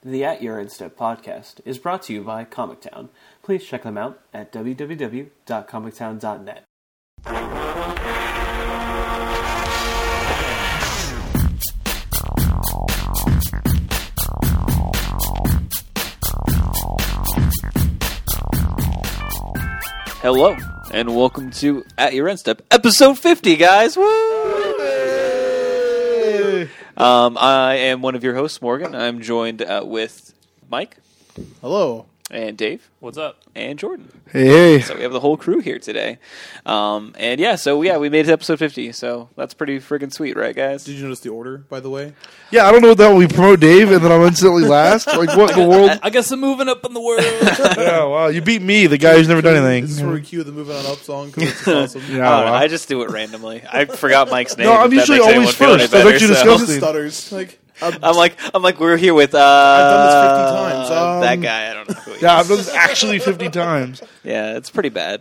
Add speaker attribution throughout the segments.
Speaker 1: The At Your Instep podcast is brought to you by Comic Town. Please check them out at www.comictown.net.
Speaker 2: Hello, and welcome to At Your Instep, episode 50, guys! Woo! I am one of your hosts, Morgan. I'm joined with Mike.
Speaker 3: Hello.
Speaker 2: And Dave.
Speaker 4: What's up?
Speaker 2: And Jordan.
Speaker 5: Hey.
Speaker 2: So we have the whole crew here today. We made it to episode 50, so that's pretty friggin' sweet, right, guys?
Speaker 3: Did you notice the order, by the way?
Speaker 5: Yeah, I don't know what that we promote Dave and then I'm instantly last. Like, what in the world?
Speaker 4: I guess I'm moving up in the world.
Speaker 5: Yeah, wow. You beat me, the guy who's never done anything.
Speaker 3: This is where we cue the Moving On Up song because it's awesome.
Speaker 5: Yeah, wow.
Speaker 2: I just do it randomly. I forgot Mike's name.
Speaker 5: No, I'm
Speaker 2: if that
Speaker 5: usually
Speaker 2: makes
Speaker 5: always
Speaker 2: anyone feel any
Speaker 5: first. That
Speaker 2: better,
Speaker 5: makes you
Speaker 2: so-
Speaker 5: disgusting.
Speaker 3: Just stutters. Like,
Speaker 2: I'm like, we're here with,
Speaker 3: I've done this 50 times.
Speaker 2: that guy, I don't know who he is.
Speaker 5: Yeah, I've done this actually 50 times.
Speaker 2: Yeah, it's pretty bad.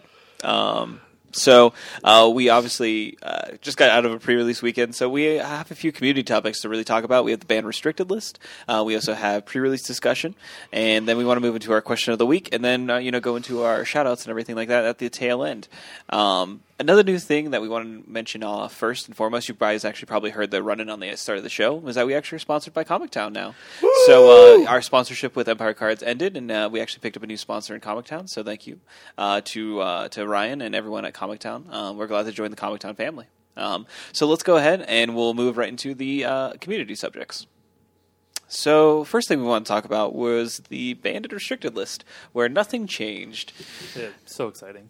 Speaker 2: We obviously just got out of a pre-release weekend, so we have a few community topics to really talk about. We have the band restricted list. We also have pre-release discussion, and then we want to move into our question of the week, and then go into our shout-outs and everything like that at the tail end. Another new thing that we want to mention first and foremost, you guys actually probably heard the run-in on the start of the show, was that we actually are sponsored by Comic Town now. Woo! So our sponsorship with Empire Cards ended, and we actually picked up a new sponsor in Comic Town, so thank you to Ryan and everyone at Comic Town. We're glad to join the Comic Town family. So let's go ahead, and we'll move right into the community subjects. So, first thing we want to talk about was the banded restricted list, where nothing changed.
Speaker 4: Yeah, so exciting.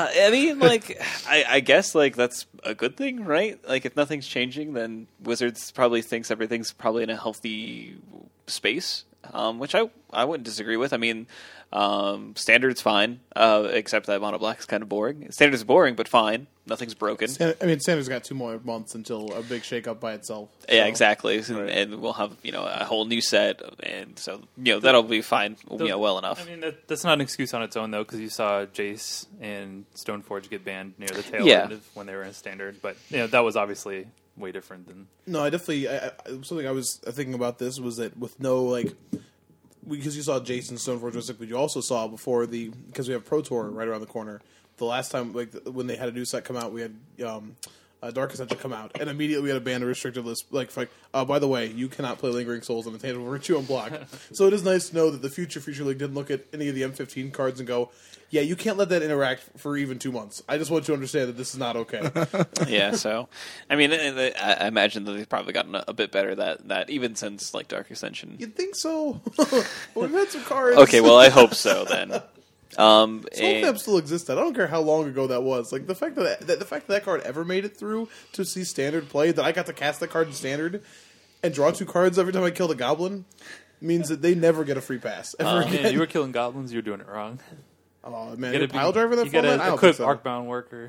Speaker 2: I guess, that's a good thing, right? Like, if nothing's changing, then Wizards probably thinks everything's probably in a healthy space, which I wouldn't disagree with. I mean, Standard's fine, except that Mono Black's kind of boring. Standard's boring, but fine. Nothing's broken.
Speaker 3: Standard's got 2 more months until a big shake-up by itself. So.
Speaker 2: Yeah, exactly. And we'll have, a whole new set, and so, that'll be fine, well enough.
Speaker 4: I mean, that's not an excuse on its own, though, because you saw Jace and Stoneforge get banned near the tail end of when they were in Standard, but, that was obviously way different than...
Speaker 3: No, I definitely... something I was thinking about this was that with no, because you saw Jace and Stoneforge, but you also saw because we have Pro Tour right around the corner, the last time, when they had a new set come out, we had Dark Ascension come out, and immediately we had a banned restricted list. By the way, you cannot play Lingering Souls on the Tangible Virtue on block. So it is nice to know that the Future League didn't look at any of the M15 cards and go, yeah, you can't let that interact for even 2 months. I just want you to understand that this is not okay.
Speaker 2: Yeah, so, I mean, I imagine that they've probably gotten a bit better that even since, Dark Ascension.
Speaker 3: You'd think so. We've had some cards.
Speaker 2: Okay, well, I hope so, then.
Speaker 3: Soulcamp still existed. I don't care how long ago that was. The fact that card ever made it through to see Standard play, that I got to cast that card in Standard and draw 2 cards every time I killed a goblin, means that they never get a free pass ever again.
Speaker 4: Man, you were killing goblins. You were doing it wrong.
Speaker 3: Oh man, you're a pile driver that
Speaker 4: you
Speaker 3: format?
Speaker 4: got to equip Arcbound Worker.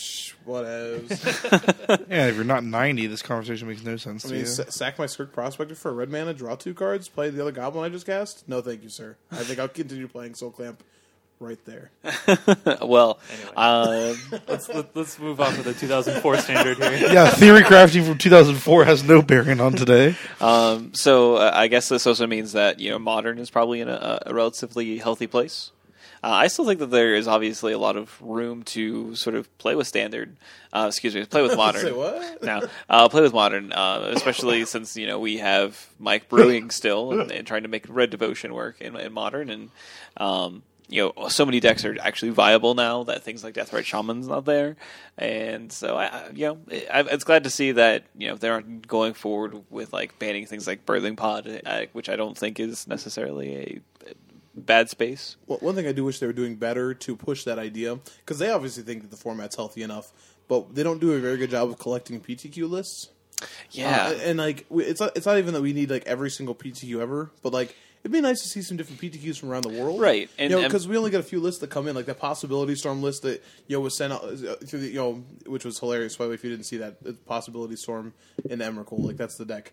Speaker 3: Whatevs.
Speaker 5: Yeah, if you're not 90, this conversation makes no sense to you.
Speaker 3: Sack my Skirk Prospector for a red mana, draw 2 cards, play the other goblin I just cast? No, thank you, sir. I think I'll continue playing Soul Clamp right there.
Speaker 2: Well,
Speaker 4: anyway. Let's move on to the 2004 Standard here.
Speaker 5: Yeah, theory crafting from 2004 has no bearing on today.
Speaker 2: So I guess this also means that Modern is probably in a relatively healthy place. I still think that there is obviously a lot of room to sort of play with Standard. Play with Modern.
Speaker 3: Say what?
Speaker 2: No, play with Modern, especially since we have Mike brewing still and trying to make Red Devotion work in Modern, and so many decks are actually viable now that things like Deathrite Shaman's not there, and so it's glad to see that they aren't going forward with banning things like Birthing Pod, which I don't think is necessarily a bad space.
Speaker 3: Well, one thing I do wish they were doing better to push that idea, because they obviously think that the format's healthy enough, but they don't do a very good job of collecting PTQ lists.
Speaker 2: Yeah,
Speaker 3: and it's not even that we need every single PTQ ever, but it'd be nice to see some different PTQs from around the world,
Speaker 2: right? And
Speaker 3: because we only get a few lists that come in, like that Possibility Storm list that was sent out through the which was hilarious. By the way, if you didn't see that, Possibility Storm in Emrakul, that's the deck.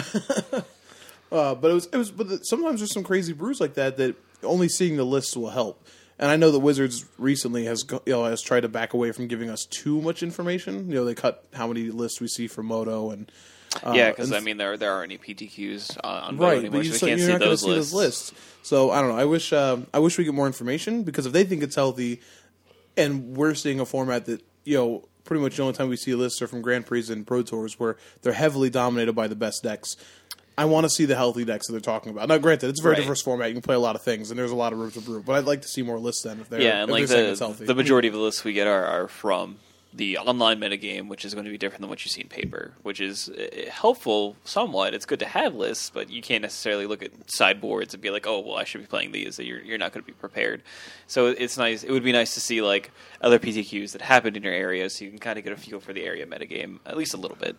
Speaker 3: But sometimes there's some crazy brews like that only seeing the lists will help. And I know that Wizards recently has tried to back away from giving us too much information. They cut how many lists we see for Moto and
Speaker 2: Because I mean, there aren't any PTQs on Vote
Speaker 3: right,
Speaker 2: anymore,
Speaker 3: but
Speaker 2: so we can't
Speaker 3: you're
Speaker 2: see
Speaker 3: not going to
Speaker 2: those
Speaker 3: see those lists. So I don't know. I wish we get more information, because if they think it's healthy, and we're seeing a format that pretty much the only time we see lists are from Grand Prix and Pro Tours, where they're heavily dominated by the best decks. I want to see the healthy decks that they're talking about. Now, granted, it's a very diverse format. You can play a lot of things, and there's a lot of room to brew. But I'd like to see more lists then. If they're saying it's healthy.
Speaker 2: The majority of the lists we get are from the online metagame, which is going to be different than what you see in paper, which is helpful somewhat. It's good to have lists, but you can't necessarily look at sideboards and be like, oh, well, I should be playing these. You're not going to be prepared. So it's nice. It would be nice to see like other PTQs that happened in your area, so you can kind of get a feel for the area metagame, at least a little bit.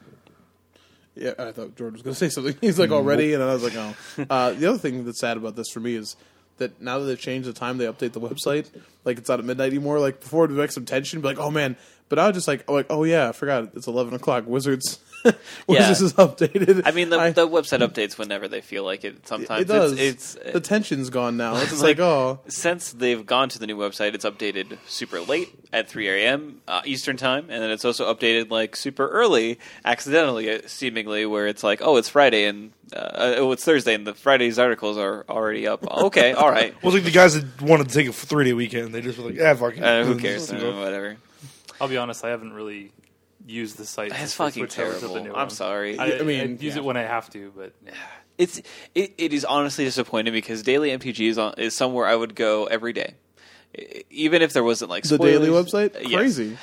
Speaker 3: Yeah, I thought George was going to say something. He's like, already? And I was like, oh. The other thing that's sad about this for me is that now that they've changed the time they update the website, like it's not at midnight anymore. Like before, it would make some tension, be like, oh man. But I was just like, oh yeah, I forgot it's 11 o'clock. Wizards is updated.
Speaker 2: I mean, the website updates whenever they feel like it. Sometimes
Speaker 3: it does.
Speaker 2: It's
Speaker 3: the tension's gone now. It's like,
Speaker 2: since they've gone to the new website, it's updated super late at 3 a.m. Eastern time, and then it's also updated like super early, accidentally, seemingly, where it's like, oh, it's Friday and it's Thursday, and the Friday's articles are already up. Okay, all right.
Speaker 5: Well, it's like the guys that wanted to take a 3-day weekend, they just were like, fuck it.
Speaker 2: Who cares? Whatever.
Speaker 4: I'll be honest, I haven't really used the site.
Speaker 2: It's fucking terrible. I'm sorry.
Speaker 4: I mean, use it when I have to, but
Speaker 2: it is honestly disappointing, because daily MTG is somewhere I would go every day, even if there wasn't like spoilers.
Speaker 3: The daily website. Crazy.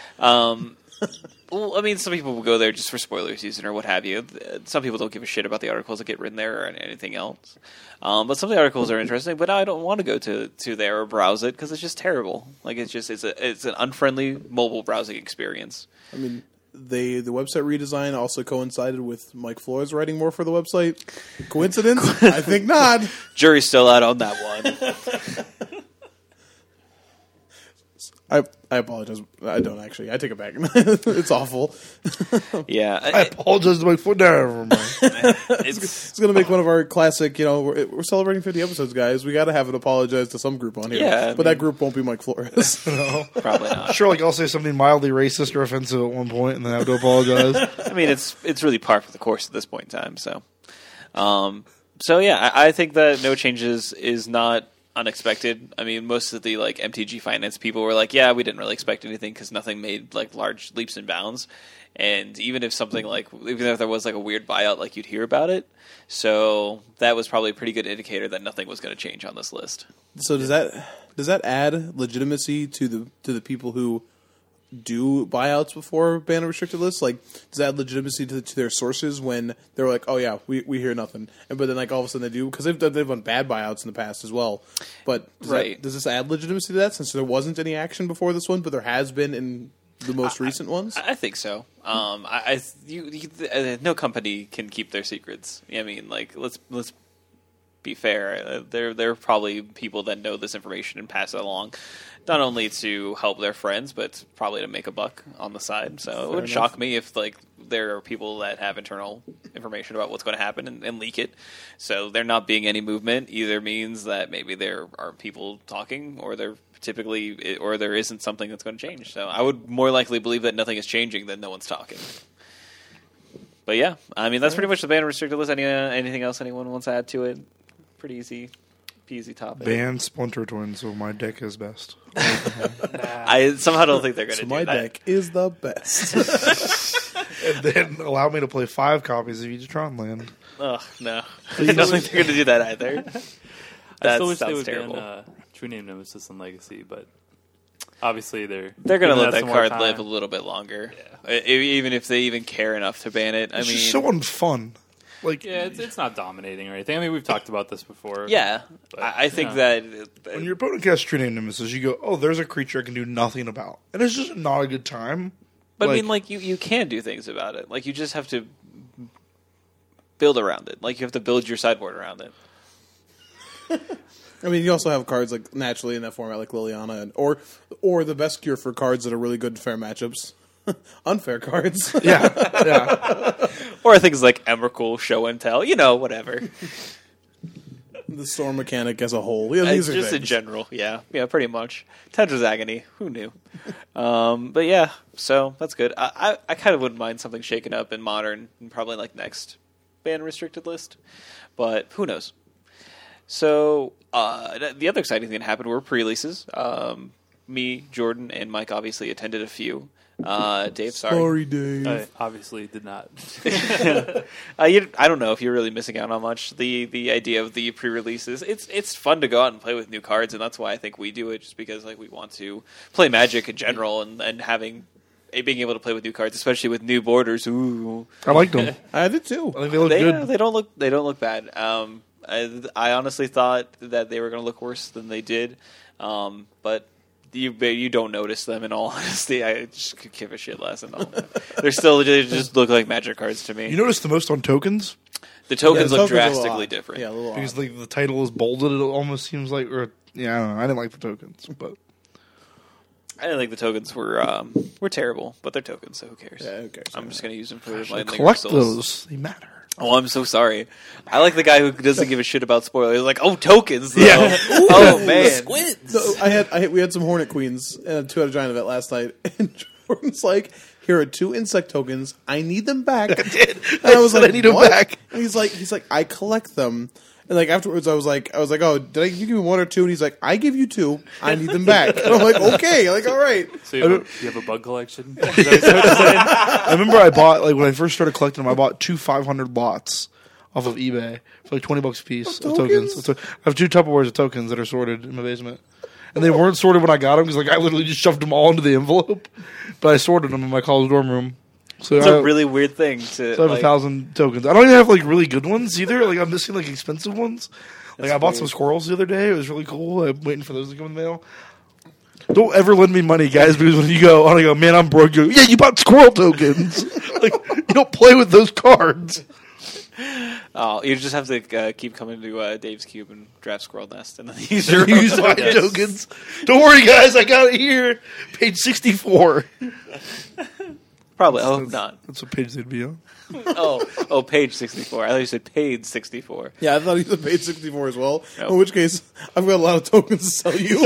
Speaker 2: Well, I mean, some people will go there just for spoiler season or what have you. Some people don't give a shit about the articles that get written there or anything else. But some of the articles are interesting, but I don't want to go to there or browse it, because it's just terrible. Like it's an unfriendly mobile browsing experience.
Speaker 3: I mean, the website redesign also coincided with Mike Flores writing more for the website. Coincidence? I think not.
Speaker 2: Jury's still out on that one.
Speaker 3: I apologize. I don't actually. I take it back. It's awful.
Speaker 2: Yeah.
Speaker 5: I apologize to my foot down.
Speaker 3: It's going to make one of our classic, we're celebrating 50 episodes, guys. We got to have it apologize to some group on here.
Speaker 2: Yeah,
Speaker 3: but that group won't be Mike Flores.
Speaker 5: No.
Speaker 2: Probably not.
Speaker 5: Sure, like I'll say something mildly racist or offensive at one point and then I have to apologize.
Speaker 2: I mean, it's really par for the course at this point in time. So yeah, I think that no changes is not unexpected. I mean, most of the like MTG finance people were like, yeah, we didn't really expect anything, because nothing made like large leaps and bounds. And even if there was like a weird buyout, like you'd hear about it. So that was probably a pretty good indicator that nothing was going to change on this list.
Speaker 3: So does that add legitimacy to the people who do buyouts before ban restricted lists? Like, does that add legitimacy to their sources when they're like, oh yeah, we hear nothing, but then like all of a sudden they do, because they've done bad buyouts in the past as well. But does this add legitimacy to that, since there wasn't any action before this one, but there has been in the most recent ones?
Speaker 2: I think so. No company can keep their secrets. I mean, like let's be fair. There are probably people that know this information and pass it along, not only to help their friends, but probably to make a buck on the side. So it wouldn't shock me if like there are people that have internal information about what's going to happen and leak it. So there not being any movement either means that maybe there are people talking, or there isn't something that's going to change. So I would more likely believe that nothing is changing than no one's talking. But yeah, I mean, that's pretty much the ban restricted list. Anything else anyone wants to add to it? Pretty easy peasy topic.
Speaker 5: Ban Splinter Twin, so my deck is best.
Speaker 2: I somehow don't think they're going to do that.
Speaker 3: My deck is the best.
Speaker 5: And then allow me to play 5 copies of each Tron land.
Speaker 2: Oh, no. I don't think they're going to do that either.
Speaker 4: I still wish they would ban True Name Nemesis and Legacy, but obviously they're
Speaker 2: going to let that card live a little bit longer. Yeah. Even if they even care enough to ban it.
Speaker 5: It's just so unfun. Like,
Speaker 4: yeah, it's not dominating or anything. I mean, we've talked about this before.
Speaker 2: Yeah, but, I think that
Speaker 5: when your opponent casts True Name Nemesis, you go, "Oh, there's a creature I can do nothing about," and it's just not a good time.
Speaker 2: But I mean, like you can do things about it. Like you just have to build around it. Like you have to build your sideboard around it.
Speaker 3: I mean, you also have cards like naturally in that format, like Liliana, or the best cure for cards that are really good in fair matchups. Unfair cards.
Speaker 2: Yeah. Or things like Emrakul, Show and Tell, whatever.
Speaker 3: The storm mechanic as a whole. Yeah, these are
Speaker 2: just in
Speaker 3: things.
Speaker 2: general, yeah, pretty much. Tendra's Agony, who knew? But yeah, so that's good. I kind of wouldn't mind something shaken up in Modern, and probably like next ban restricted list, but who knows? So the other exciting thing that happened were pre-releases. Me, Jordan, and Mike obviously attended a few. Dave, sorry.
Speaker 3: Dave.
Speaker 4: I obviously did not.
Speaker 2: I don't know if you're really missing out on much. The idea of the pre-releases, it's fun to go out and play with new cards, and that's why I think we do it, just because like we want to play Magic in general, and having being able to play with new cards, especially with new borders. Ooh,
Speaker 5: I liked them.
Speaker 3: I did too.
Speaker 5: I think they look good.
Speaker 2: They don't look bad. I honestly thought that they were going to look worse than they did, but. You don't notice them, in all honesty. I just could give a shit less. And all. They just look like Magic cards to me.
Speaker 5: You notice the most on tokens?
Speaker 2: The tokens
Speaker 3: Yeah,
Speaker 2: look
Speaker 3: the tokens are a
Speaker 2: drastically
Speaker 3: lot.
Speaker 2: different.
Speaker 3: Yeah, a little
Speaker 5: Because
Speaker 3: odd.
Speaker 5: like the title is bolded, it almost seems like, or yeah, I don't know. I didn't like the tokens, but
Speaker 2: I didn't think the tokens were terrible, but they're tokens, so who cares?
Speaker 3: Yeah, who cares?
Speaker 2: I'm just going to use them for my
Speaker 5: collect
Speaker 2: crystals.
Speaker 5: those. They matter.
Speaker 2: Oh, I'm so sorry. I like the guy who doesn't give a shit about spoilers. He's like, oh, tokens, though.
Speaker 5: Yeah.
Speaker 2: Oh, man.
Speaker 3: So we had some Hornet Queens and a 2-out giant event last night, and Jordan's like, "Here are 2 insect tokens. I need them back."
Speaker 5: I did.
Speaker 3: And I was
Speaker 5: said
Speaker 3: like,
Speaker 5: I need them
Speaker 3: "What?"
Speaker 5: back.
Speaker 3: And he's like, "I collect them." And like afterwards, I was like, "Oh, did you give me 1 or 2?" And he's like, "I give you 2. I need them back." And I'm like, "Okay, like all right."
Speaker 4: So you have a bug collection? Is that what you're saying?
Speaker 5: I remember I bought, like when I first started collecting them, I bought 2 500 lots off of eBay for like $20 a piece of tokens. I have 2 Tupperwares of tokens that are sorted in my basement. And they weren't sorted when I got them because like I literally just shoved them all into the envelope. But I sorted them in my college dorm room. So
Speaker 2: It's
Speaker 5: I,
Speaker 2: a really weird thing to.
Speaker 5: so I have
Speaker 2: like,
Speaker 5: 1,000 tokens. I don't even have like really good ones either. Like I'm missing like expensive ones. Like I bought some squirrels the other day. It was really cool. I'm waiting for those to come in the mail. Don't ever lend me money, guys, because when you go, I go, man, I'm broke. You go, yeah, you bought squirrel tokens. Like you don't play with those cards.
Speaker 2: Oh, you just have to keep coming to Dave's Cube and draft Squirrel Nest, and then use your
Speaker 5: Use my tokens. Don't worry, guys. I got it here. Page 64.
Speaker 2: Probably. Oh, not.
Speaker 5: That's what page they'd be on.
Speaker 2: Oh, page 64. I thought you said page 64.
Speaker 3: Yeah, I thought he said page 64 as well.
Speaker 2: Nope.
Speaker 3: In which case, I've got a lot of tokens to sell you.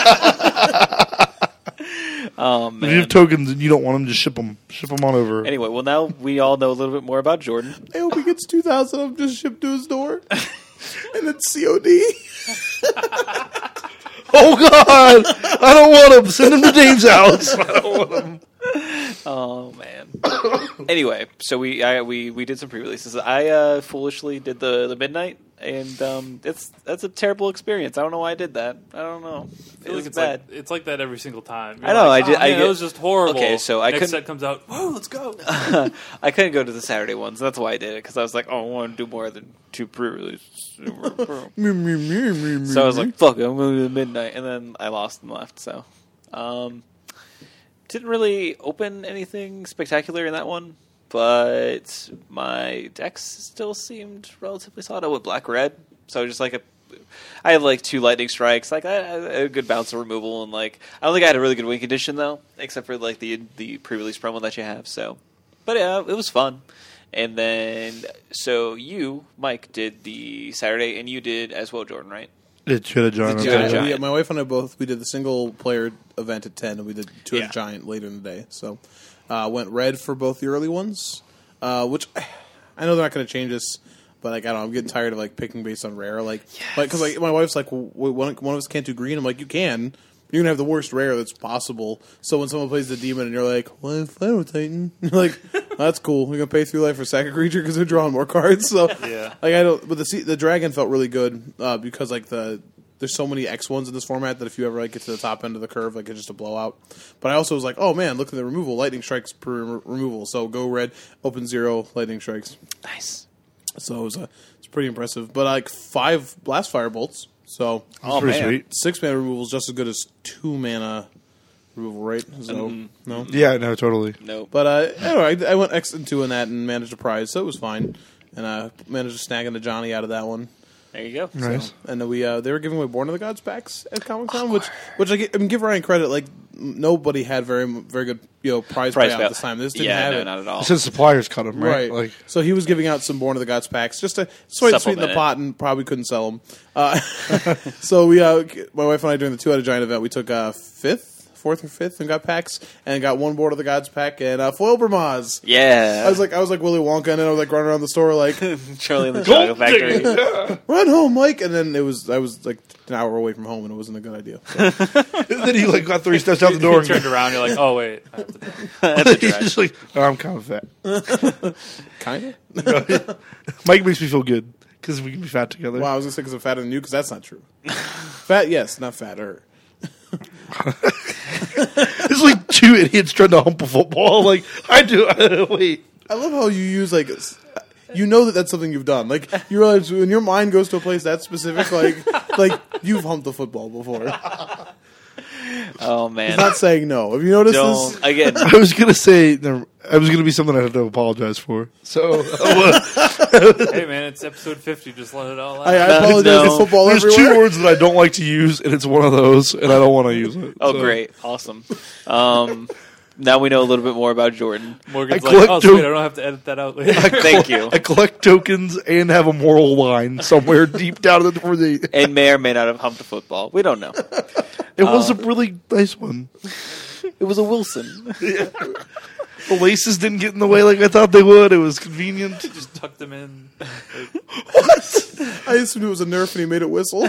Speaker 2: Oh,
Speaker 5: If you
Speaker 2: man.
Speaker 5: have tokens and you don't want them, just ship them. Ship them on over.
Speaker 2: Anyway, well, now we all know a little bit more about Jordan.
Speaker 3: I hope he gets 2,000 of them just shipped to his door. And it's COD.
Speaker 5: Oh, God. I don't want them. Send them to Dave's house. I don't want them.
Speaker 2: Oh, man. Anyway, so we did some pre-releases. I foolishly did the midnight, and that's a terrible experience. I don't know why I did that. I don't know. It was bad.
Speaker 4: It's like that every single time.
Speaker 2: I know,
Speaker 4: Like,
Speaker 2: I did-
Speaker 4: "Oh, man,
Speaker 2: I
Speaker 4: it was just horrible.
Speaker 2: Okay, so I
Speaker 4: Next
Speaker 2: couldn't-
Speaker 4: set comes out. Whoa, let's go.
Speaker 2: I couldn't go to the Saturday ones. That's why I did it, because I was like, oh, I want to do more than 2 pre-releases. So I was like, fuck it, I'm going to do the midnight. And then I lost and left, so. Didn't really open anything spectacular in that one, but my decks still seemed relatively solid. I went black-red, so just like I have like 2 lightning strikes, like I had a good bounce of removal, and like I don't think I had a really good win condition though, except for like the pre-release promo that you have. So, but yeah, it was fun. And then so you, Mike, did the Saturday, and you did as well, Jordan, right?
Speaker 5: It's Two-Headed Giant.
Speaker 2: Two-Headed
Speaker 5: Okay.
Speaker 2: Giant.
Speaker 3: Yeah, my wife and I both, we did the single player event at 10, and we did 2-out
Speaker 2: Yeah.
Speaker 3: giant later in the day. So went red for both the early ones, which I know they're not going to change this, but like I don't know, I'm getting tired of like picking based on rare. Like, because like my wife's like, well, one of us can't do green. I'm like, you can. You're gonna have the worst rare that's possible. So when someone plays the demon and you're like, "Well, I'm fine with Titan," you're like, "That's cool. We're gonna pay 3 life for sack a creature because they're drawing more cards." So
Speaker 4: Yeah.
Speaker 3: like I don't. But the dragon felt really good because like there's so many X1s in this format that if you ever like get to the top end of the curve, like it's just a blowout. But I also was like, oh man, look at the removal, lightning strikes per removal. So go red, open 0, lightning strikes.
Speaker 2: Nice.
Speaker 3: So it's pretty impressive. But like 5 blast fire bolts. So
Speaker 2: Oh,
Speaker 5: Pretty
Speaker 2: man.
Speaker 5: sweet.
Speaker 3: 6 mana removal is just as good as 2 mana removal, right? So no.
Speaker 5: Yeah, no, totally.
Speaker 2: Nope.
Speaker 3: But anyway, I went X and 2 in that and managed a prize, so it was fine. And managed to snag into Johnny out of that one.
Speaker 2: There you go.
Speaker 5: Nice.
Speaker 3: And then they were giving away Born of the Gods packs at Comic Con, which I give Ryan credit. Like nobody had very good prize payout this time. This didn't have it.
Speaker 2: Not at all.
Speaker 5: It said suppliers cut them, right?
Speaker 3: Right. So he was giving out some Born of the Gods packs just to sweeten the pot, and probably couldn't sell them. So my wife and I, during the 2-Headed Giant event, we took 4th or 5th, and got packs, and got one Born of the Gods pack and foil Brahmas.
Speaker 2: Yeah.
Speaker 3: I was like Willy Wonka, and then I was like running around the store like
Speaker 2: Charlie and the Chocolate Factory.
Speaker 3: run home, Mike. And then I was like an hour away from home, and it wasn't a good idea. So.
Speaker 5: And then he like got 3 steps out the door
Speaker 4: You
Speaker 5: and
Speaker 4: turned around. You're like, oh wait, I have to
Speaker 5: he's just like, oh, I'm kind of fat.
Speaker 3: Kind of.
Speaker 5: Mike makes me feel good because we can be fat together.
Speaker 3: Wow, I was gonna say because I'm fatter than you, because that's not true. Fat, yes, not fatter.
Speaker 5: It's like 2 idiots trying to hump a football. Like I do. Wait.
Speaker 3: I love how you use like. You know that's something you've done. Like you realize when your mind goes to a place that specific, like you've humped a football before.
Speaker 2: Oh man,
Speaker 3: He's not saying no. Have you noticed
Speaker 2: don't
Speaker 3: this?
Speaker 2: again.
Speaker 5: I was gonna say. I was gonna be something I had to apologize for. So
Speaker 4: Hey man, it's episode 50. Just let it all out.
Speaker 3: I apologize.
Speaker 2: No.
Speaker 3: There's football
Speaker 5: there's
Speaker 3: everywhere.
Speaker 5: 2 words that I don't like to use, and it's one of those, and I don't want to use it.
Speaker 2: Oh,
Speaker 5: So.
Speaker 2: great, awesome. Now we know a little bit more about Jordan.
Speaker 4: Morgan's
Speaker 5: I
Speaker 4: like,
Speaker 5: collect
Speaker 4: oh sweet, I don't have to edit that out later.
Speaker 2: Thank you.
Speaker 5: I collect tokens and have a moral line somewhere deep down in the.
Speaker 2: And may or may not have humped a football. We don't know.
Speaker 5: It was a really nice one.
Speaker 2: It was a Wilson.
Speaker 5: The laces didn't get in the way like I thought they would. It was convenient.
Speaker 4: Just tuck them in.
Speaker 3: I assumed it was a Nerf and he made it whistle.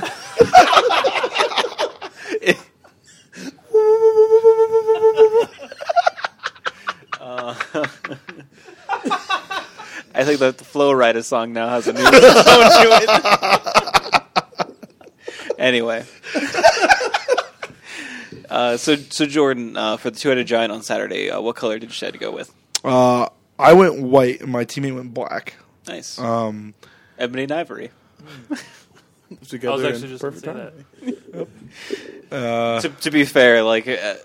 Speaker 2: I think that the Flow Rider song now has a new tone to it. Anyway. So Jordan, for the 2-Headed Giant on Saturday, what color did you decide to go with?
Speaker 5: I went white and my teammate went black.
Speaker 2: Nice.
Speaker 5: Um,
Speaker 2: Ebony and Ivory.
Speaker 4: I was actually just going to say that.
Speaker 2: To be fair, like,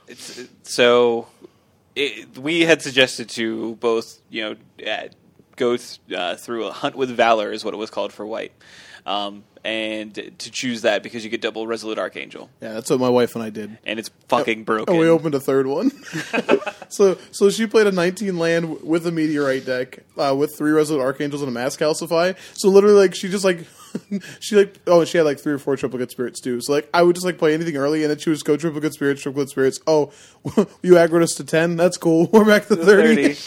Speaker 2: we had suggested to both, go through a Hunt with Valor is what it was called for white. And to choose that because you get double Resolute Archangel.
Speaker 3: Yeah, that's what my wife and I did.
Speaker 2: And it's fucking broken.
Speaker 3: And we opened a third one. So she played a 19 land with a Meteorite deck with 3 Resolute Archangels and a Mass Calcify. So literally, like, she had like 3 or 4 Triplicate Spirits too. So like I would just like play anything early, and then she would just go Triplicate Spirits. Oh, you aggroed us to 10. That's cool. We're back to 30.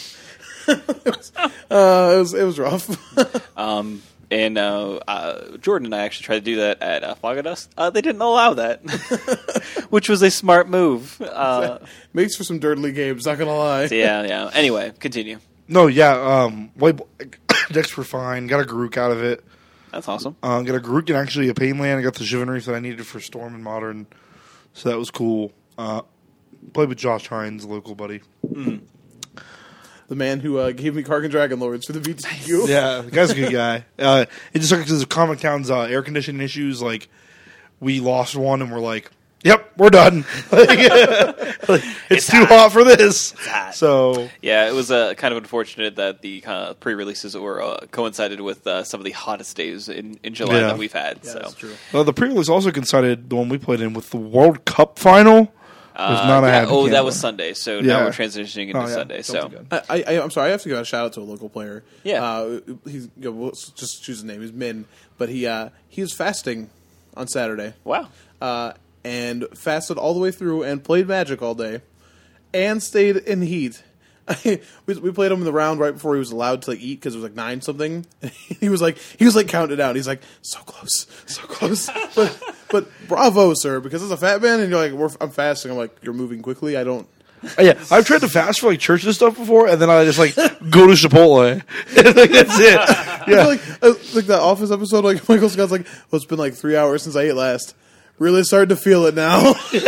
Speaker 3: It was rough.
Speaker 2: And Jordan and I actually tried to do that at Fog of Dust. They didn't allow that, which was a smart move.
Speaker 3: Makes for some dirtly games, not gonna lie.
Speaker 2: Yeah. Anyway, continue.
Speaker 5: no, yeah. White decks were fine. Got a Garruk out of it.
Speaker 2: That's awesome.
Speaker 5: Got a Garruk and actually a Pain land. I got the Chivalry that I needed for Storm and Modern, so that was cool. Played with Josh Hines, local buddy.
Speaker 3: The man who gave me Kargan Dragon Lords for the VTQ.
Speaker 5: Yeah, the guy's a good guy. It just because of Comic Town's air conditioning issues, like we lost one and we're like, "Yep, we're done." It's too hot for this. So
Speaker 2: Yeah, it was kind of unfortunate that the pre-releases were coincided with some of the hottest days in July
Speaker 5: Yeah.
Speaker 2: that we've had.
Speaker 3: Yeah,
Speaker 2: So
Speaker 3: that's true.
Speaker 5: the pre-release also coincided the one we played in with the World Cup final. Was not a happy
Speaker 2: that
Speaker 5: camper.
Speaker 2: was Sunday. So
Speaker 5: Yeah.
Speaker 2: now we're transitioning into
Speaker 5: Oh, yeah.
Speaker 2: Sunday.
Speaker 5: Don't
Speaker 2: So
Speaker 5: do good.
Speaker 3: I'm sorry. I have to give a shout out to a local player.
Speaker 2: Yeah.
Speaker 3: He's we'll just choose his name. He's Min, but he was fasting on Saturday.
Speaker 2: wow.
Speaker 3: And fasted all the way through and played Magic all day, and stayed in heat. we played him in the round right before he was allowed to eat because it was like 9 something. he was like counting it down. He's like so close. but bravo, sir, because it's a fat man and you're like I'm fasting. I'm like you're moving quickly. I don't.
Speaker 5: Yeah, I've tried to fast for like church and stuff before, and then I just like go to Chipotle. Like, that's it.
Speaker 3: I
Speaker 5: Yeah,
Speaker 3: feel like that Office episode. Like Michael Scott's like, well, it's been like 3 hours since I ate last. Really starting to feel it now.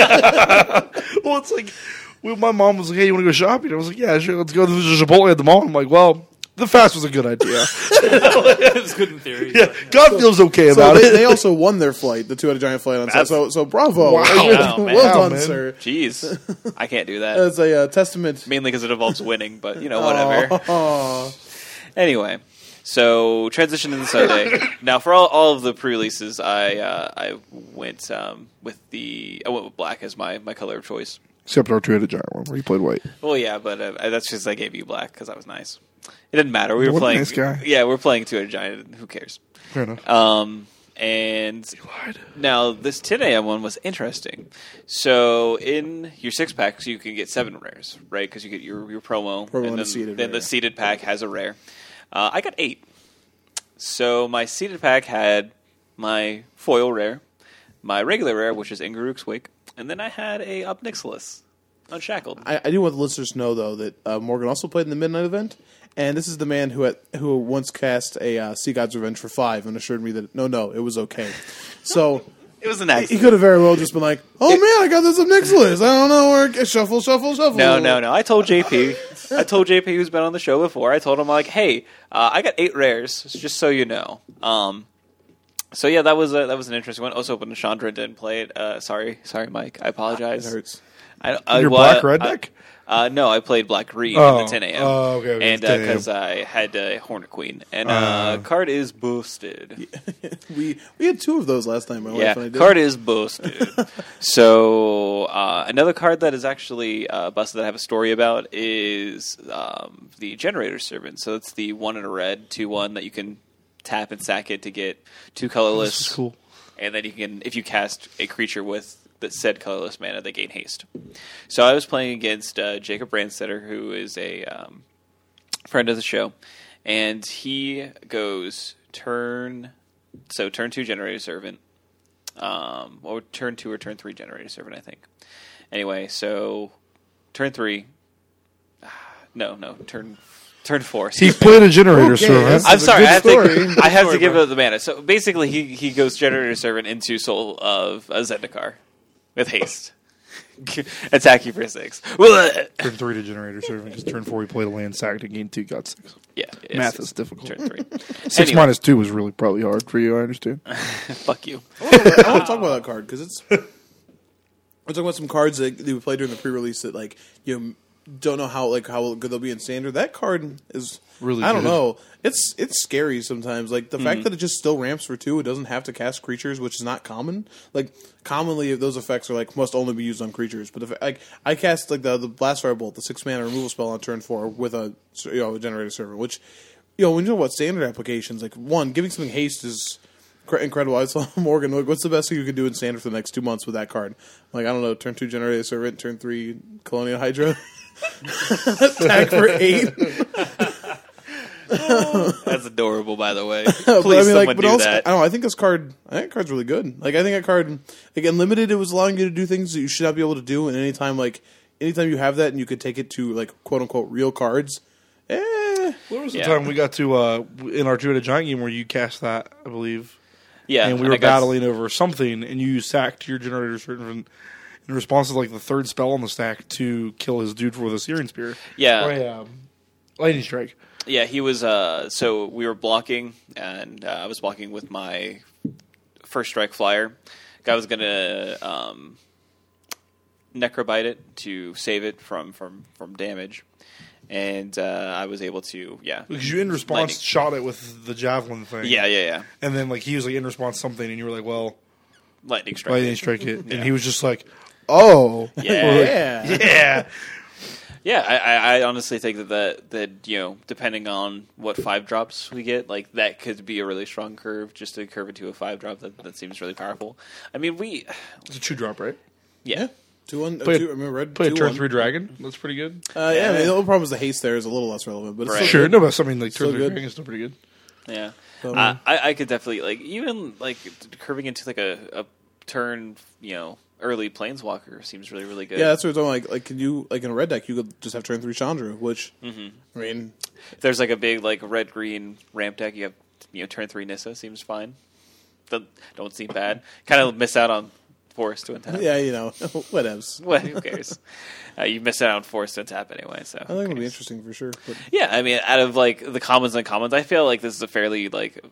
Speaker 5: well, it's like my mom was like, "Hey, you want to go shopping?" I was like, "Yeah, sure. Let's go to Chipotle at the mall." I'm like, "Well, the fast was a good idea."
Speaker 4: It's good in theory.
Speaker 5: Yeah, God feels okay
Speaker 3: So
Speaker 5: about it.
Speaker 3: they also won their flight, the 2-Headed Giant flight on Saturday. So bravo.
Speaker 5: Wow.
Speaker 2: Wow, man.
Speaker 3: Well
Speaker 5: Wow,
Speaker 3: done,
Speaker 5: man.
Speaker 3: sir.
Speaker 2: Jeez, I can't do that.
Speaker 3: That's a testament.
Speaker 2: Mainly because it involves winning, but whatever.
Speaker 3: Aw.
Speaker 2: Anyway, so transition into Sunday. Now, for all of the pre-releases, I went with black as my color of choice.
Speaker 5: Except our two-headed giant one, where he played white.
Speaker 2: Well, yeah, but that's just I gave you black because I was nice. It didn't matter. We were
Speaker 5: What a
Speaker 2: playing.
Speaker 5: nice guy.
Speaker 2: Yeah, we're playing two-headed giant. Who cares?
Speaker 5: Fair enough.
Speaker 2: And
Speaker 5: You lied.
Speaker 2: now this 10 a.m. one was interesting. So in your 6-packs, you can get 7 rares, right? Because you get your promo,
Speaker 3: Promo and
Speaker 2: and
Speaker 3: a seeded
Speaker 2: then
Speaker 3: rare.
Speaker 2: the seeded pack has a rare. I got 8. So my seeded pack had my foil rare, my regular rare, which is Ingaruk's Wake, and then I had a Obnixilis Unshackled.
Speaker 3: I do want the listeners to know, though, that Morgan also played in the Midnight event, and this is the man who once cast a Sea God's Revenge for 5 and assured me that, no, it was okay. So
Speaker 2: It was an
Speaker 3: he
Speaker 2: accident.
Speaker 3: could have very well just been like, oh, man, I got this Obnixilis. I don't know where... Shuffle.
Speaker 2: No. I told JP who's been on the show before. I told him like, hey, I got 8 rares, just so you know. So yeah, that was an interesting one. Also, when Chandra didn't play it, sorry, Mike, I apologize.
Speaker 3: It hurts.
Speaker 5: Your black-red deck?
Speaker 2: No, I played black green in the 10 a.m.
Speaker 5: Oh, okay.
Speaker 2: And because I had Hornet Queen, and card is boosted.
Speaker 3: We had 2 of those last time. My wife
Speaker 2: Yeah,
Speaker 3: and I did.
Speaker 2: card is boosted. So another card that is actually busted that I have a story about is the Generator Servant. So it's the 1 in a red, 2/1 that you can tap and sack it to get 2 colorless.
Speaker 5: This is cool.
Speaker 2: And then you can, if you cast a creature with the said colorless mana, they gain haste. So I was playing against Jacob Brandstetter, who is a friend of the show, and he goes turn 2 Generator Servant, or turn 2 or turn 3 Generator Servant, I think. Anyway, so turn 3, turn 4.
Speaker 5: He played a generator
Speaker 3: Okay,
Speaker 5: servant.
Speaker 3: that's-
Speaker 2: I'm
Speaker 3: a
Speaker 2: sorry,
Speaker 3: good story.
Speaker 2: I have to give it the mana. So basically, he goes Generator Servant into Soul of a Zendikar with haste. Attack you for 6.
Speaker 5: Turn 3 to generator servant, because turn 4 he played a land sacked and gained 2, got 6.
Speaker 2: Yeah,
Speaker 5: Math is difficult.
Speaker 2: Turn 3.
Speaker 5: 6
Speaker 2: Anyway,
Speaker 5: minus 2 was really probably hard for you, I understand.
Speaker 2: fuck you.
Speaker 3: I want to talk about that card because it's. We're talking about some cards that we played during the pre-release that don't know how good they'll be in standard. That card is
Speaker 5: Really
Speaker 3: I don't
Speaker 5: good.
Speaker 3: know. It's scary sometimes. Like the fact that it just still ramps for 2, it doesn't have to cast creatures, which is not common. Like commonly, those effects are must only be used on creatures. But I cast the Blast Fire Bolt, the 6-mana removal spell on turn 4 with a Generator Servant, which when you know what standard applications, giving something haste is incredible. I saw Morgan. What's the best thing you could do in standard for the next 2 months with that card? I don't know. Turn 2 Generator Servant, turn 3 Colonial Hydra, attack for 8.
Speaker 2: That's adorable, by the way.
Speaker 3: But
Speaker 2: Please, someone
Speaker 3: but
Speaker 2: do
Speaker 3: also,
Speaker 2: that.
Speaker 3: I don't know. I think that card's really good. I think that card, in limited, it was allowing you to do things that you should not be able to do. And anytime you have that, and you could take it to quote unquote real cards.
Speaker 5: There was a
Speaker 2: Yeah.
Speaker 5: time we got to in our two-headed giant game where you cast that, I believe.
Speaker 2: Yeah,
Speaker 5: And we
Speaker 2: I
Speaker 5: were
Speaker 2: think that's-
Speaker 5: battling over something, and you sacked your generator servant in response to the 3rd spell on the stack to kill his dude with a Searing Spear.
Speaker 2: Yeah.
Speaker 5: Or a lightning strike.
Speaker 2: Yeah, he was. So we were blocking, and I was blocking with my first strike flyer. Guy was gonna necrobite it to save it from damage, and I was able to. Yeah,
Speaker 5: Because you in response
Speaker 2: Lightning.
Speaker 5: shot it with the javelin thing.
Speaker 2: yeah.
Speaker 5: And then he was in response to something, and you were like, well,
Speaker 2: Lightning strike.
Speaker 5: lightning strike it.
Speaker 2: Yeah.
Speaker 5: And he was just like, oh.
Speaker 2: Yeah.
Speaker 3: Yeah.
Speaker 2: Yeah, I honestly think that depending on what 5-drops we get, that could be a really strong curve. Just to curve it to a 5-drop, that seems really powerful. I mean,
Speaker 5: It's a 2-drop, right?
Speaker 2: yeah.
Speaker 3: 2-1.
Speaker 5: Play a-
Speaker 3: 2, I mean, red.
Speaker 5: Play a
Speaker 3: 2-1.
Speaker 5: turn 3 dragon. That's pretty good.
Speaker 3: Yeah, I mean, the only problem is the haste there is a little less relevant, but it's
Speaker 2: Right.
Speaker 3: still
Speaker 5: Sure,
Speaker 3: good.
Speaker 5: no, but I mean, turn
Speaker 3: Still
Speaker 5: 3
Speaker 3: good.
Speaker 5: dragon is still pretty good.
Speaker 2: Yeah,
Speaker 3: So-
Speaker 2: I could definitely even curving into a turn early planeswalker seems really really good.
Speaker 3: Yeah, that's what I'm talking. Can you in a red deck you could just have turn 3 Chandra, which I mean,
Speaker 2: If there's a big red green ramp deck, you have turn 3 Nissa seems fine. Don't seem bad. Kind of miss out on Forest to untap.
Speaker 3: yeah, whatevs.
Speaker 2: Well, who cares? You miss out on Forest to untap anyway. So
Speaker 3: I think it'll be interesting for sure. But
Speaker 2: yeah, I mean, out of the commons and uncommons, I feel like this is a fairly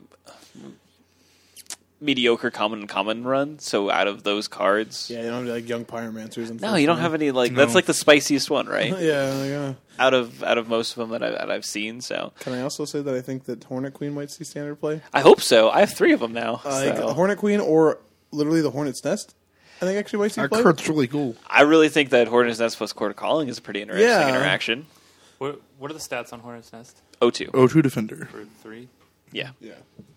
Speaker 2: mediocre common run. So out of those cards,
Speaker 3: yeah, you don't have any, young pyromancers.
Speaker 2: no, you don't have any
Speaker 5: No.
Speaker 2: That's the spiciest one, right?
Speaker 3: Yeah.
Speaker 2: out of most of them that I've seen. So
Speaker 3: Can I also say that I think that Hornet Queen might see standard play?
Speaker 2: I hope so. I have 3 of them now.
Speaker 3: Like
Speaker 2: so.
Speaker 3: Hornet Queen or literally the Hornet's Nest. I think actually might see
Speaker 5: That
Speaker 3: play.
Speaker 5: card's really cool.
Speaker 2: I really think that Hornet's Nest plus Court of Calling is a pretty interesting interaction.
Speaker 4: What are the stats on Hornet's Nest?
Speaker 2: 0-2.
Speaker 5: O2 Defender.
Speaker 4: For 3?
Speaker 2: Yeah.
Speaker 3: Yeah.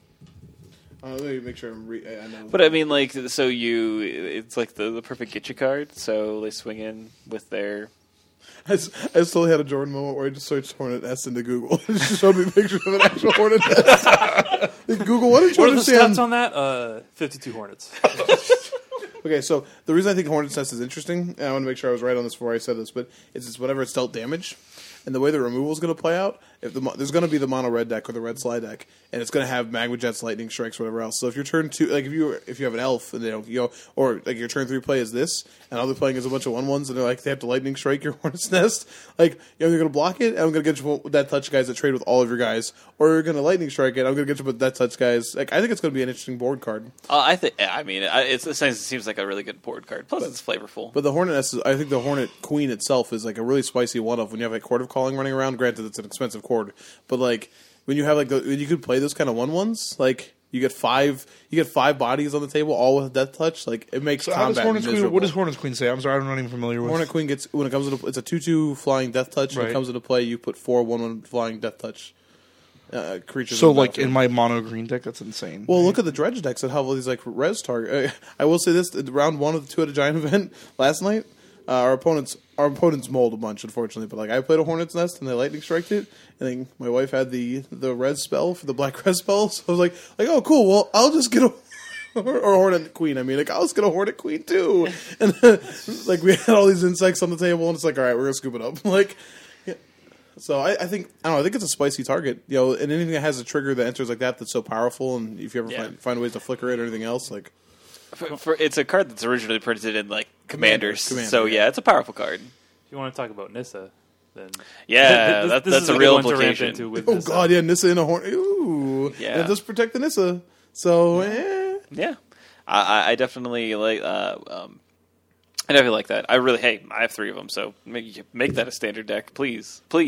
Speaker 3: Let me make sure I know.
Speaker 2: But I mean, like, so it's like the perfect get you card. So they swing in with their.
Speaker 3: I still had a Jordan moment where I just searched Hornet Nest into Google. It just showed me pictures of an actual Hornet Nest. Google, what did you
Speaker 4: What are the
Speaker 3: understand?
Speaker 4: stats on that? 52 Hornets.
Speaker 3: Okay, so the reason I think Hornet's Nest is interesting, and I want to make sure I was right on this before I said this, but it's whenever it's dealt damage, and the way the removal is going to play out, if there's going to be the mono red deck or the red slide deck, and it's going to have Magma Jets, Lightning Strikes, whatever else. So if your turn 2, like if you have an elf, and or like your turn 3 play is this, and all they're playing is a bunch of 1/1s, and they're like they have to Lightning Strike your Hornet's Nest, like you're either going to block it, and I'm going to get you with that touch guys that trade with all of your guys, or you're going to Lightning Strike it, I'm going to get you with that touch guys. Like I think it's going to be an interesting board card.
Speaker 2: It seems like a really good board card. Plus, it's flavorful.
Speaker 3: But the Hornet Nest, I think the Hornet Queen itself is like a really spicy one-off when you have a Court of Calling running around. Granted, it's an expensive cord, but like when you have like when you could play those kind of 1/1s, like you get 5 bodies on the table, all with Death Touch. Like it makes
Speaker 5: So how does
Speaker 3: combat
Speaker 5: Hornet's Queen,
Speaker 3: miserable.
Speaker 5: what does Hornet's Queen say? I'm sorry, I'm not even familiar with.
Speaker 3: Hornet Queen gets when it comes into it's a 2/2 flying Death Touch. When
Speaker 5: Right.
Speaker 3: it comes into play, you put 4 1/1 flying Death Touch creatures.
Speaker 5: So
Speaker 3: on the
Speaker 5: like
Speaker 3: battlefield.
Speaker 5: in my mono green deck, that's insane.
Speaker 3: Well, look at the dredge decks that have all these like res target. I will say this: round 1 of the 2 at a giant event last night, our opponents mold a bunch, unfortunately. But like I played a Hornet's Nest and they lightning striked it, and then my wife had the red spell for the black red spell. So I was like oh cool. Well, I'll just get a or Hornet Queen. I mean, like I'll just get a Hornet Queen too. And like we had all these insects on the table, and it's like all right, we're gonna scoop it up. Like. So I think I think it's a spicy target, and anything that has a trigger that enters like that's so powerful, and if you ever find ways to flicker it or anything else, like
Speaker 2: It's a card that's originally printed in like Commanders.
Speaker 3: Commander,
Speaker 2: So yeah, it's a powerful card.
Speaker 4: If you want to talk about Nissa, then
Speaker 2: Yeah,
Speaker 4: this
Speaker 2: that's
Speaker 4: is
Speaker 2: a
Speaker 4: good
Speaker 2: real
Speaker 4: one to ramp
Speaker 2: implication.
Speaker 4: into with
Speaker 3: oh
Speaker 4: Nissa.
Speaker 3: god, yeah, Nissa in a Hornet, ooh,
Speaker 2: Yeah.
Speaker 3: and it does protect the Nissa. So
Speaker 2: Yeah, I definitely like. I definitely like that. I have 3 of them, so make that a standard deck, please.
Speaker 4: They're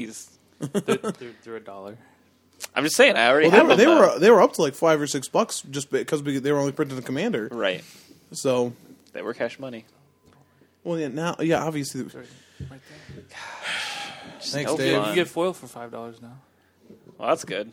Speaker 4: $1.
Speaker 2: I'm just saying, I already have them.
Speaker 3: they were up to like $5 or $6 just because they were only printed in Commander.
Speaker 2: Right.
Speaker 3: So
Speaker 2: They were cash money.
Speaker 3: well, obviously.
Speaker 4: Right there.
Speaker 3: Thanks,
Speaker 2: no
Speaker 3: Dave.
Speaker 2: fun.
Speaker 4: You get foil for $5 now.
Speaker 2: Well, that's good.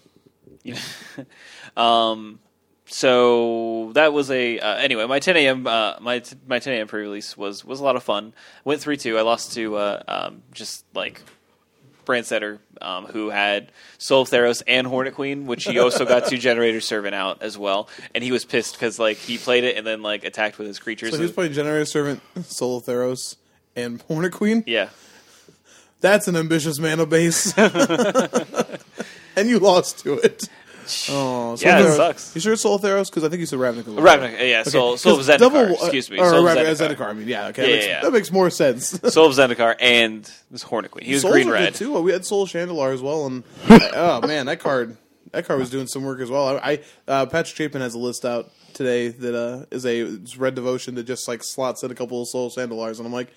Speaker 2: So that was anyway. My 10 a.m. My 10 a.m. pre-release was a lot of fun. Went 3-2. I lost to just like Brandsetter, who had Soul of Theros and Hornet Queen, which he also got 2 Generator Servant out as well, and he was pissed because like he played it and then like attacked with his creatures.
Speaker 3: So he was playing Generator Servant, Soul of Theros, and Hornet Queen.
Speaker 2: Yeah.
Speaker 3: That's an ambitious mana base, and you lost to it. Oh,
Speaker 2: Yeah, it
Speaker 3: Theros.
Speaker 2: sucks.
Speaker 3: You sure it's Soul of Theros? Because I think you said Ravnica.
Speaker 2: Ravnica, yeah. Soul of
Speaker 3: 'cause
Speaker 2: Zendikar, excuse me.
Speaker 3: Or
Speaker 2: Soul of
Speaker 3: Ravnica,
Speaker 2: Zendikar.
Speaker 3: Zendikar. I mean, yeah, okay,
Speaker 2: Yeah,
Speaker 3: that makes more sense.
Speaker 2: Soul of Zendikar and this Hornet Queen. He was
Speaker 3: Souls are
Speaker 2: green-red.
Speaker 3: good too. We had Soul of Chandelar as well, and oh man, that card was doing some work as well. Patrick Chapin has a list out today that it's Red Devotion that just like slots in a couple of Soul of Chandelars, and I'm like,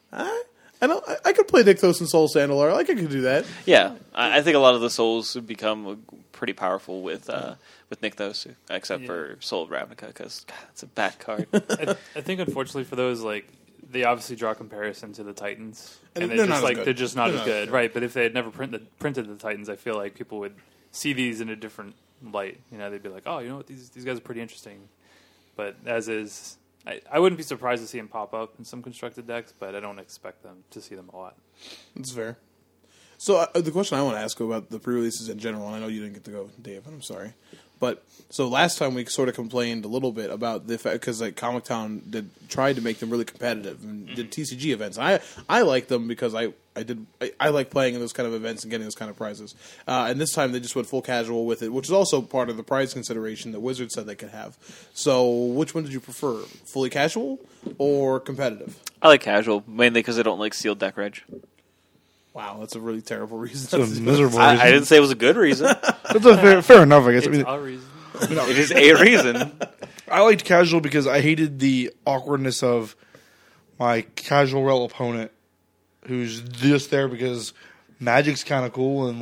Speaker 3: I could play Nykthos and Soul of Chandelar. Like I could do that.
Speaker 2: Yeah, I think a lot of the souls would become pretty powerful with Nykthos, except for Soul of Ravnica, because it's a bad card.
Speaker 4: I think unfortunately for those, like they obviously draw comparison to the Titans,
Speaker 3: And
Speaker 4: and
Speaker 3: they're not as good.
Speaker 4: they're just not
Speaker 3: They're
Speaker 4: as
Speaker 3: not
Speaker 4: good,
Speaker 3: as good.
Speaker 4: right? But if they had never printed the Titans, I feel like people would see these in a different light. They'd be like, oh, you know what, these guys are pretty interesting. But as is, I wouldn't be surprised to see them pop up in some constructed decks, but I don't expect them to see them a lot.
Speaker 3: That's fair. So the question I want to ask about the pre-releases in general, and I know you didn't get to go, Dave, and I'm sorry. But so last time we sort of complained a little bit about the fact because like Comic Town tried to make them really competitive and did TCG events. I like them because I like playing in those kind of events and getting those kind of prizes. And this time they just went full casual with it, which is also part of the prize consideration that Wizards said they could have. So which one did you prefer, fully casual or competitive?
Speaker 2: I like casual, mainly because I don't like sealed deck reg.
Speaker 3: Wow, that's a really terrible reason.
Speaker 5: It's a miserable
Speaker 2: I
Speaker 5: reason.
Speaker 2: didn't say it was a good reason.
Speaker 5: That's a fair enough, I guess.
Speaker 4: It's a reason.
Speaker 2: It is a reason.
Speaker 5: I liked casual because I hated the awkwardness of my casual rel opponent who's just there because Magic's kind of cool and let's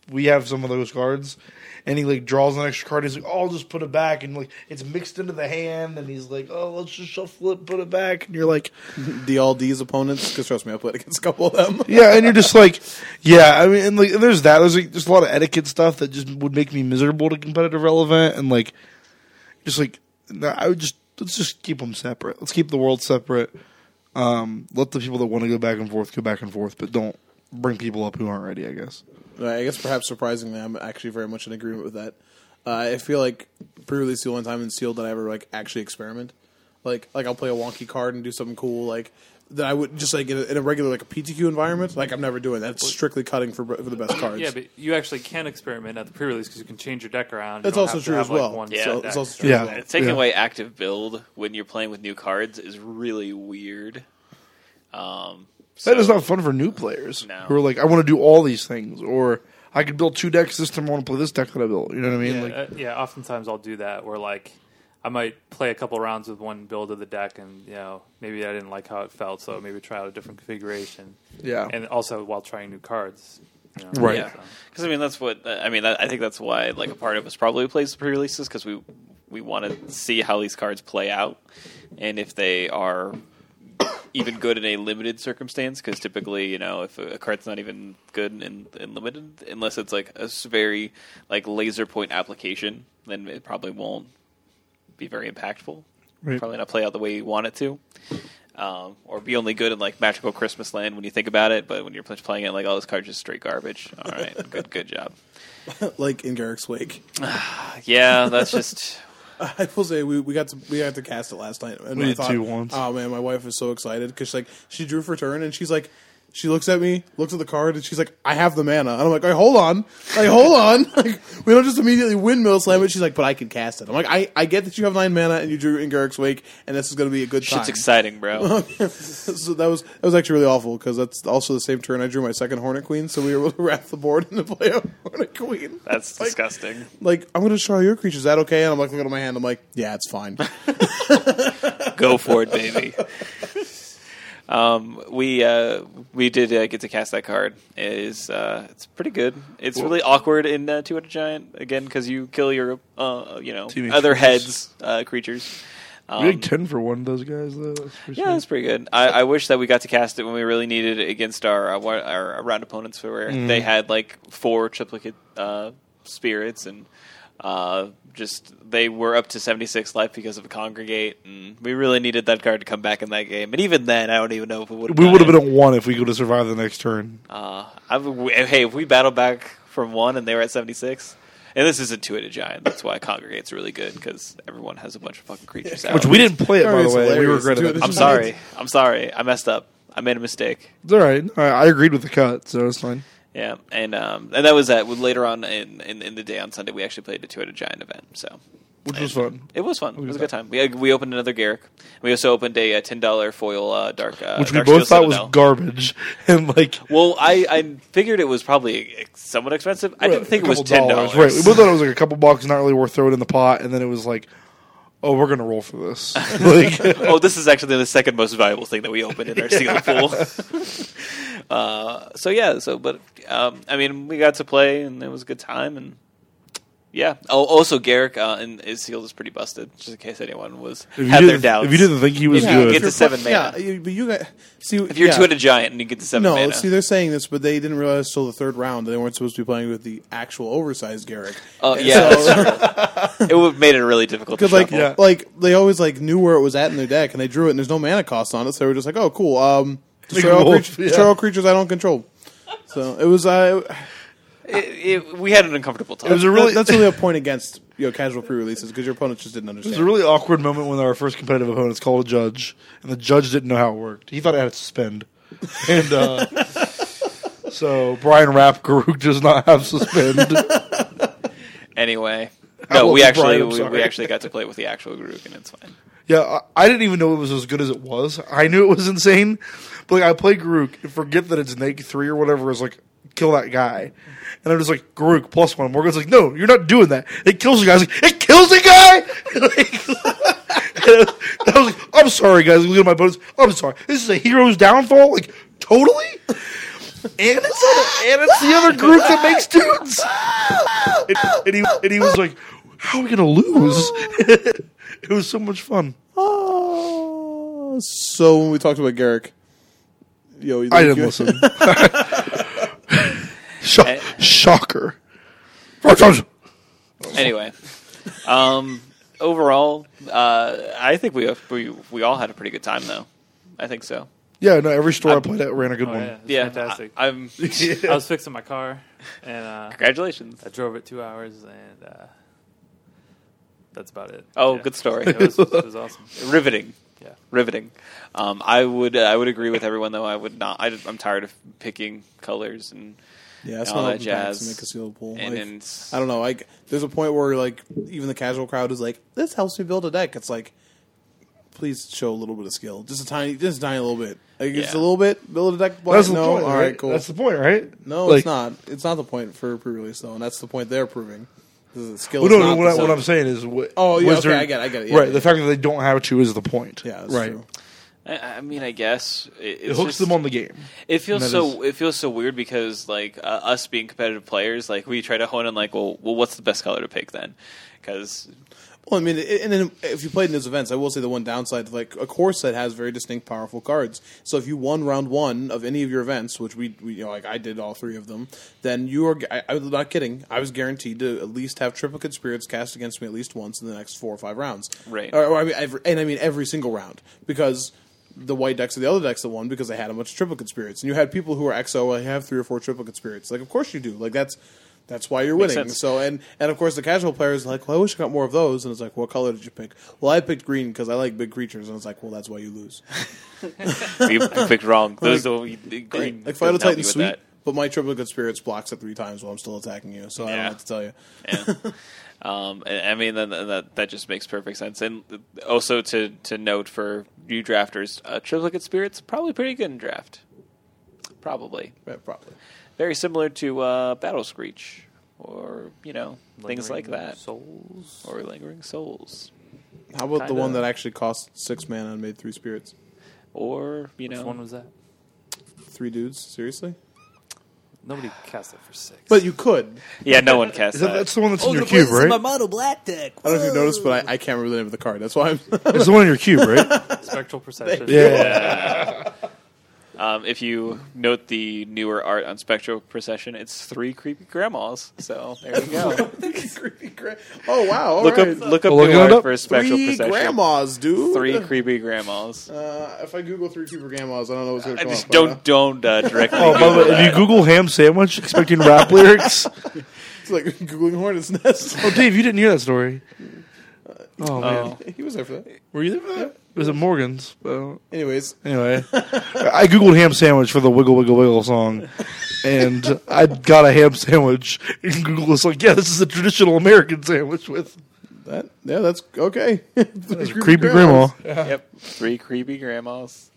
Speaker 5: we have some of those cards, and he like draws an extra card. He's like, "Oh, I'll just put it back," and like it's mixed into the hand, and he's like, "Oh, let's just shuffle it, put it back," and you're like,
Speaker 3: the all D's opponents, because trust me, I played against a couple of them.
Speaker 5: yeah, and you're just like, yeah, I mean, and like, and there's that. There's like, there's a lot of etiquette stuff that just would make me miserable to competitive relevant, and like, just like, I would just let's just keep them separate. Let's keep the world separate. Let the people that want to go back and forth, but don't bring people up who aren't ready, I guess.
Speaker 3: I guess perhaps surprisingly, I'm actually very much in agreement with that. I feel like pre-release the only time in Sealed that I ever like actually experiment. Like I'll play a wonky card and do something cool like that I would just like in a regular like a PTQ environment. Like I'm never doing that. It's strictly cutting for the best cards.
Speaker 4: Yeah, but you actually can experiment at the pre-release because you can change your deck around.
Speaker 3: That's also true as well.
Speaker 2: Yeah,
Speaker 3: so, it's also true
Speaker 5: Yeah.
Speaker 3: as well.
Speaker 2: Taking
Speaker 5: Yeah.
Speaker 2: away active build when you're playing with new cards is really weird.
Speaker 5: That is not fun for new players
Speaker 2: No.
Speaker 5: who are like, I want to do all these things, or I could build 2 decks this time. I want to play this deck that I built. You know what I mean?
Speaker 4: Yeah,
Speaker 5: Like,
Speaker 4: oftentimes I'll do that where like I might play a couple rounds with one build of the deck, and maybe I didn't like how it felt, so maybe try out a different configuration.
Speaker 5: yeah,
Speaker 4: And also while trying new cards.
Speaker 5: Right.
Speaker 2: Yeah, because I mean that's what I mean. I think that's why like a part of us probably plays the pre-releases because we want to see how these cards play out and if they are even good in a limited circumstance. Because typically, if a card's not even good in limited, unless it's like a very like laser point application, then it probably won't be very impactful.
Speaker 5: Right.
Speaker 2: Probably not play out the way you want it to. Or be only good in like Magical Christmas Land when you think about it, but when you're playing it, like all this card's just straight garbage. All right, good job.
Speaker 3: Like in Garrick's Wake.
Speaker 2: Yeah, that's just.
Speaker 3: I will say we got to cast it last night, and
Speaker 5: We
Speaker 3: I
Speaker 5: did
Speaker 3: thought,
Speaker 5: too once.
Speaker 3: oh man, my wife was so excited because like she drew for turn, and she's like, she looks at me, looks at the card, and she's like, I have the mana, and I'm like, hold on, like we don't just immediately windmill slam it. She's like, but I can cast it. I'm like, I get that you have 9 mana and you drew in Garrick's Wake, and this is going to be a good time.
Speaker 2: Shit's exciting, bro.
Speaker 3: So that was actually really awful because that's also the same turn I drew my second Hornet Queen, so we were able to wrap the board and play a Hornet Queen.
Speaker 2: That's
Speaker 3: Like-
Speaker 2: disgusting.
Speaker 3: Like, I'm going to destroy your creatures. Is that okay? And I'm like looking at my hand. I'm like, yeah, it's fine.
Speaker 2: Go for it, baby. We did get to cast that card. It's pretty good. It's really awkward in Two-Headed Giant again because you kill your
Speaker 5: Teammates
Speaker 2: other
Speaker 5: creatures.
Speaker 2: heads creatures.
Speaker 5: we had 10 for one of those guys though. That's pretty
Speaker 2: Yeah,
Speaker 5: sweet.
Speaker 2: that's pretty good. I wish that we got to cast it when we really needed it against our round opponents, where they had like 4 triplicate spirits and just they were up to 76 life because of a Congregate, and we really needed that card to come back in that game. And even then, I don't even know if it would.
Speaker 5: We would have been at 1 if we could have survived the next turn.
Speaker 2: Hey, if we battled back from 1 and they were at 76. And this isn't Two-Headed Giant. That's why Congregate's really good, because everyone has a bunch of fucking creatures out.
Speaker 5: Which we didn't play it, by the
Speaker 3: It's
Speaker 5: way. We
Speaker 3: hilarious.
Speaker 5: regretted
Speaker 3: Dude,
Speaker 5: it.
Speaker 2: I'm sorry. I messed up. I made a mistake.
Speaker 5: It's all right. I agreed with the cut, so it's fine.
Speaker 2: Yeah, and that was later on in the day on Sunday. We actually played the Two-Headed Giant event, so
Speaker 5: Which was fun.
Speaker 2: it was fun. It was a good time. We opened another Garrick. We also opened a $10 foil dark,
Speaker 5: Which we
Speaker 2: Dark
Speaker 5: both
Speaker 2: Steel
Speaker 5: thought was
Speaker 2: Citadel.
Speaker 5: garbage. And like,
Speaker 2: Well, I figured it was probably somewhat expensive. I didn't think it was $10.
Speaker 5: Right. We both thought it was like a couple bucks, not really worth throwing in the pot. And then it was like, oh, we're going to roll for this. Like,
Speaker 2: Oh, this is actually the second most valuable thing that we opened in our sealed pool. I mean, we got to play, and it was a good time, and yeah. Oh, also Garrick and his sealed is pretty busted, just in case anyone had their doubts.
Speaker 5: if you didn't think he was
Speaker 2: Yeah,
Speaker 5: good,
Speaker 2: get to 7 mana.
Speaker 3: Yeah, but you got see
Speaker 2: If you're
Speaker 3: yeah.
Speaker 2: Two-Headed Giant and you get to 7
Speaker 3: No,
Speaker 2: mana.
Speaker 3: see, they're saying this, but they didn't realize till the third round that they weren't supposed to be playing with the actual oversized Garrick.
Speaker 2: Yeah, that's true. It would have made it really difficult to
Speaker 3: Because
Speaker 2: shuffle.
Speaker 3: like they always like knew where it was at in their deck, and they drew it, and there's no mana cost on it, so they were just like, oh, cool. Destroy all creatures I don't control. So it was.
Speaker 2: We had an uncomfortable time.
Speaker 5: it was a really,
Speaker 3: That's really a point against casual pre-releases because your opponents just didn't
Speaker 5: it was
Speaker 3: understand.
Speaker 5: a really awkward moment when our first competitive opponents called a judge, and the judge didn't know how it worked. He thought it had to suspend. And so Brian Rapp Garuk does not have suspend.
Speaker 2: Anyway,
Speaker 5: I
Speaker 2: no,
Speaker 5: love
Speaker 2: we
Speaker 5: you,
Speaker 2: actually
Speaker 5: Brian, I'm
Speaker 2: we
Speaker 5: sorry.
Speaker 2: actually got to play with the actual group, and it's fine.
Speaker 5: Yeah, I didn't even know it was as good as it was. I knew it was insane, but like I play Garuk and forget that it's neg 3 or whatever is like kill that guy, and I'm just like Garuk +1. Morgan's like, no, you're not doing that. It kills the guy. I was like, it kills the guy. And I was like, I'm sorry, guys. Look at my opponents. I'm sorry. This is a hero's downfall. Like totally. it's the other group that makes tunes. And he was like, "How are we gonna lose?" It was so much fun.
Speaker 3: Oh, so when we talked about Garrick, you
Speaker 5: I didn't listen. Shocker.
Speaker 2: Anyway, overall, I think we all had a pretty good time though. I think so.
Speaker 5: Yeah, no, every store I played at ran a good
Speaker 4: Oh,
Speaker 5: one.
Speaker 4: yeah, it's
Speaker 2: Yeah,
Speaker 4: fantastic.
Speaker 2: I'm.
Speaker 4: I was fixing my car, and
Speaker 2: Congratulations.
Speaker 4: I drove it 2 hours, and that's about it.
Speaker 2: Oh,
Speaker 4: Yeah.
Speaker 2: good story.
Speaker 4: It was awesome.
Speaker 2: Riveting.
Speaker 4: Yeah.
Speaker 2: Riveting. I would agree with everyone though. I would not. I'm tired of picking colors and
Speaker 3: it's
Speaker 2: all
Speaker 3: not
Speaker 2: that
Speaker 3: open packs
Speaker 2: jazz.
Speaker 3: to make a sealed pool.
Speaker 2: And
Speaker 3: Like,
Speaker 2: then
Speaker 3: I don't know. Like, there's a point where like even the casual crowd is like, "This helps me build a deck." It's like, please show a little bit of skill, just a tiny little bit. Like, just a
Speaker 2: Yeah.
Speaker 3: little bit. Build a deck.
Speaker 5: That's the
Speaker 3: no,
Speaker 5: point.
Speaker 3: all
Speaker 5: right?
Speaker 3: right, cool.
Speaker 5: That's the point, right?
Speaker 3: No,
Speaker 5: Like-
Speaker 3: it's not. It's not the point for pre-release though, and that's the point they're proving. The skill.
Speaker 5: Well,
Speaker 3: is
Speaker 5: no,
Speaker 3: not
Speaker 5: what
Speaker 3: the
Speaker 5: I'm saying is,
Speaker 3: Oh, yeah,
Speaker 5: was
Speaker 3: okay,
Speaker 5: there-
Speaker 3: I get it. Yeah,
Speaker 5: right,
Speaker 3: yeah.
Speaker 5: the fact that they don't have to is the point.
Speaker 3: Yeah, that's
Speaker 5: right.
Speaker 3: true.
Speaker 2: I mean, I guess
Speaker 5: It
Speaker 2: it's
Speaker 5: hooks
Speaker 2: just,
Speaker 5: them on the game.
Speaker 2: It feels
Speaker 5: And
Speaker 2: so.
Speaker 5: that
Speaker 2: It feels so weird because like us being competitive players, like we try to hone in like, well, what's the best color to pick then? Because
Speaker 3: Well, I mean, and then if you played in those events, I will say the one downside, like a core set has very distinct, powerful cards. So if you won round one of any of your events, which we like I did all three of them, then you are. I'm not kidding. I was guaranteed to at least have triplicate spirits cast against me at least once in the next 4 or 5 rounds.
Speaker 2: Right.
Speaker 3: Or I mean, every single round because the white decks are the other decks that won because they had a bunch of triplicate spirits, and you had people who are XO. I have 3 or 4 triplicate spirits. Like, of course you do. Like That's why you're
Speaker 2: Makes
Speaker 3: winning.
Speaker 2: sense.
Speaker 3: So and of course the casual player is like, well, I wish I got more of those. And it's like, what color did you pick? Well, I picked green because I like big creatures. And it's like, well, that's why you lose.
Speaker 2: you picked wrong. Those the green.
Speaker 3: Like Final
Speaker 2: doesn't help
Speaker 3: Titan
Speaker 2: you with
Speaker 3: sweet,
Speaker 2: that.
Speaker 3: but my triplicate spirits blocks it 3 times while I'm still attacking you. So I don't know
Speaker 2: Yeah.
Speaker 3: what to tell you.
Speaker 2: Yeah. I mean, then that just makes perfect sense. And also to note for new drafters, triplicate spirits probably pretty good in draft. Probably
Speaker 3: Yeah, probably.
Speaker 2: very similar to Battle Screech, or things like that,
Speaker 4: Souls.
Speaker 2: or Lingering Souls,
Speaker 3: How about the
Speaker 2: Kinda.
Speaker 3: one that actually cost 6 mana and made 3 spirits?
Speaker 2: or
Speaker 4: Which one was that?
Speaker 3: 3 dudes? Seriously?
Speaker 4: Nobody cast it for 6.
Speaker 3: But you could.
Speaker 2: yeah, no one casts that.
Speaker 5: That's the one that's in your cube, right?
Speaker 6: mono black deck.
Speaker 3: I don't know if you noticed, but I can't remember the name of the card. That's why I'm.
Speaker 5: It's the one in your cube, right?
Speaker 4: Spectral Perception.
Speaker 5: Yeah.
Speaker 2: If you note the newer art on Spectral Procession, it's 3 creepy grandmas. So there you go.
Speaker 3: Oh wow! All
Speaker 2: look
Speaker 3: right.
Speaker 2: up new
Speaker 5: looking it
Speaker 2: art
Speaker 5: up.
Speaker 2: for Spectral
Speaker 3: 3
Speaker 2: Procession.
Speaker 3: grandmas, dude.
Speaker 2: 3 creepy grandmas.
Speaker 3: If I Google 3 creeper grandmas, I don't know what's going to
Speaker 2: I
Speaker 3: come
Speaker 2: just
Speaker 3: up.
Speaker 2: don't directly.
Speaker 5: Oh, by the way, if you Google ham sandwich expecting rap lyrics,
Speaker 3: It's like googling hornet's nest.
Speaker 5: oh, Dave, you didn't hear that story. Oh man,
Speaker 3: He was there for that.
Speaker 5: were you there for that? It was at Morgan's.
Speaker 3: Anyways,
Speaker 5: Anyway, I googled ham sandwich for the Wiggle Wiggle Wiggle song, and I got a ham sandwich. And Google was like, "Yeah, this is a traditional American sandwich with
Speaker 3: that's okay.
Speaker 5: that's creepy grandma."
Speaker 2: Yep, 3 creepy grandmas.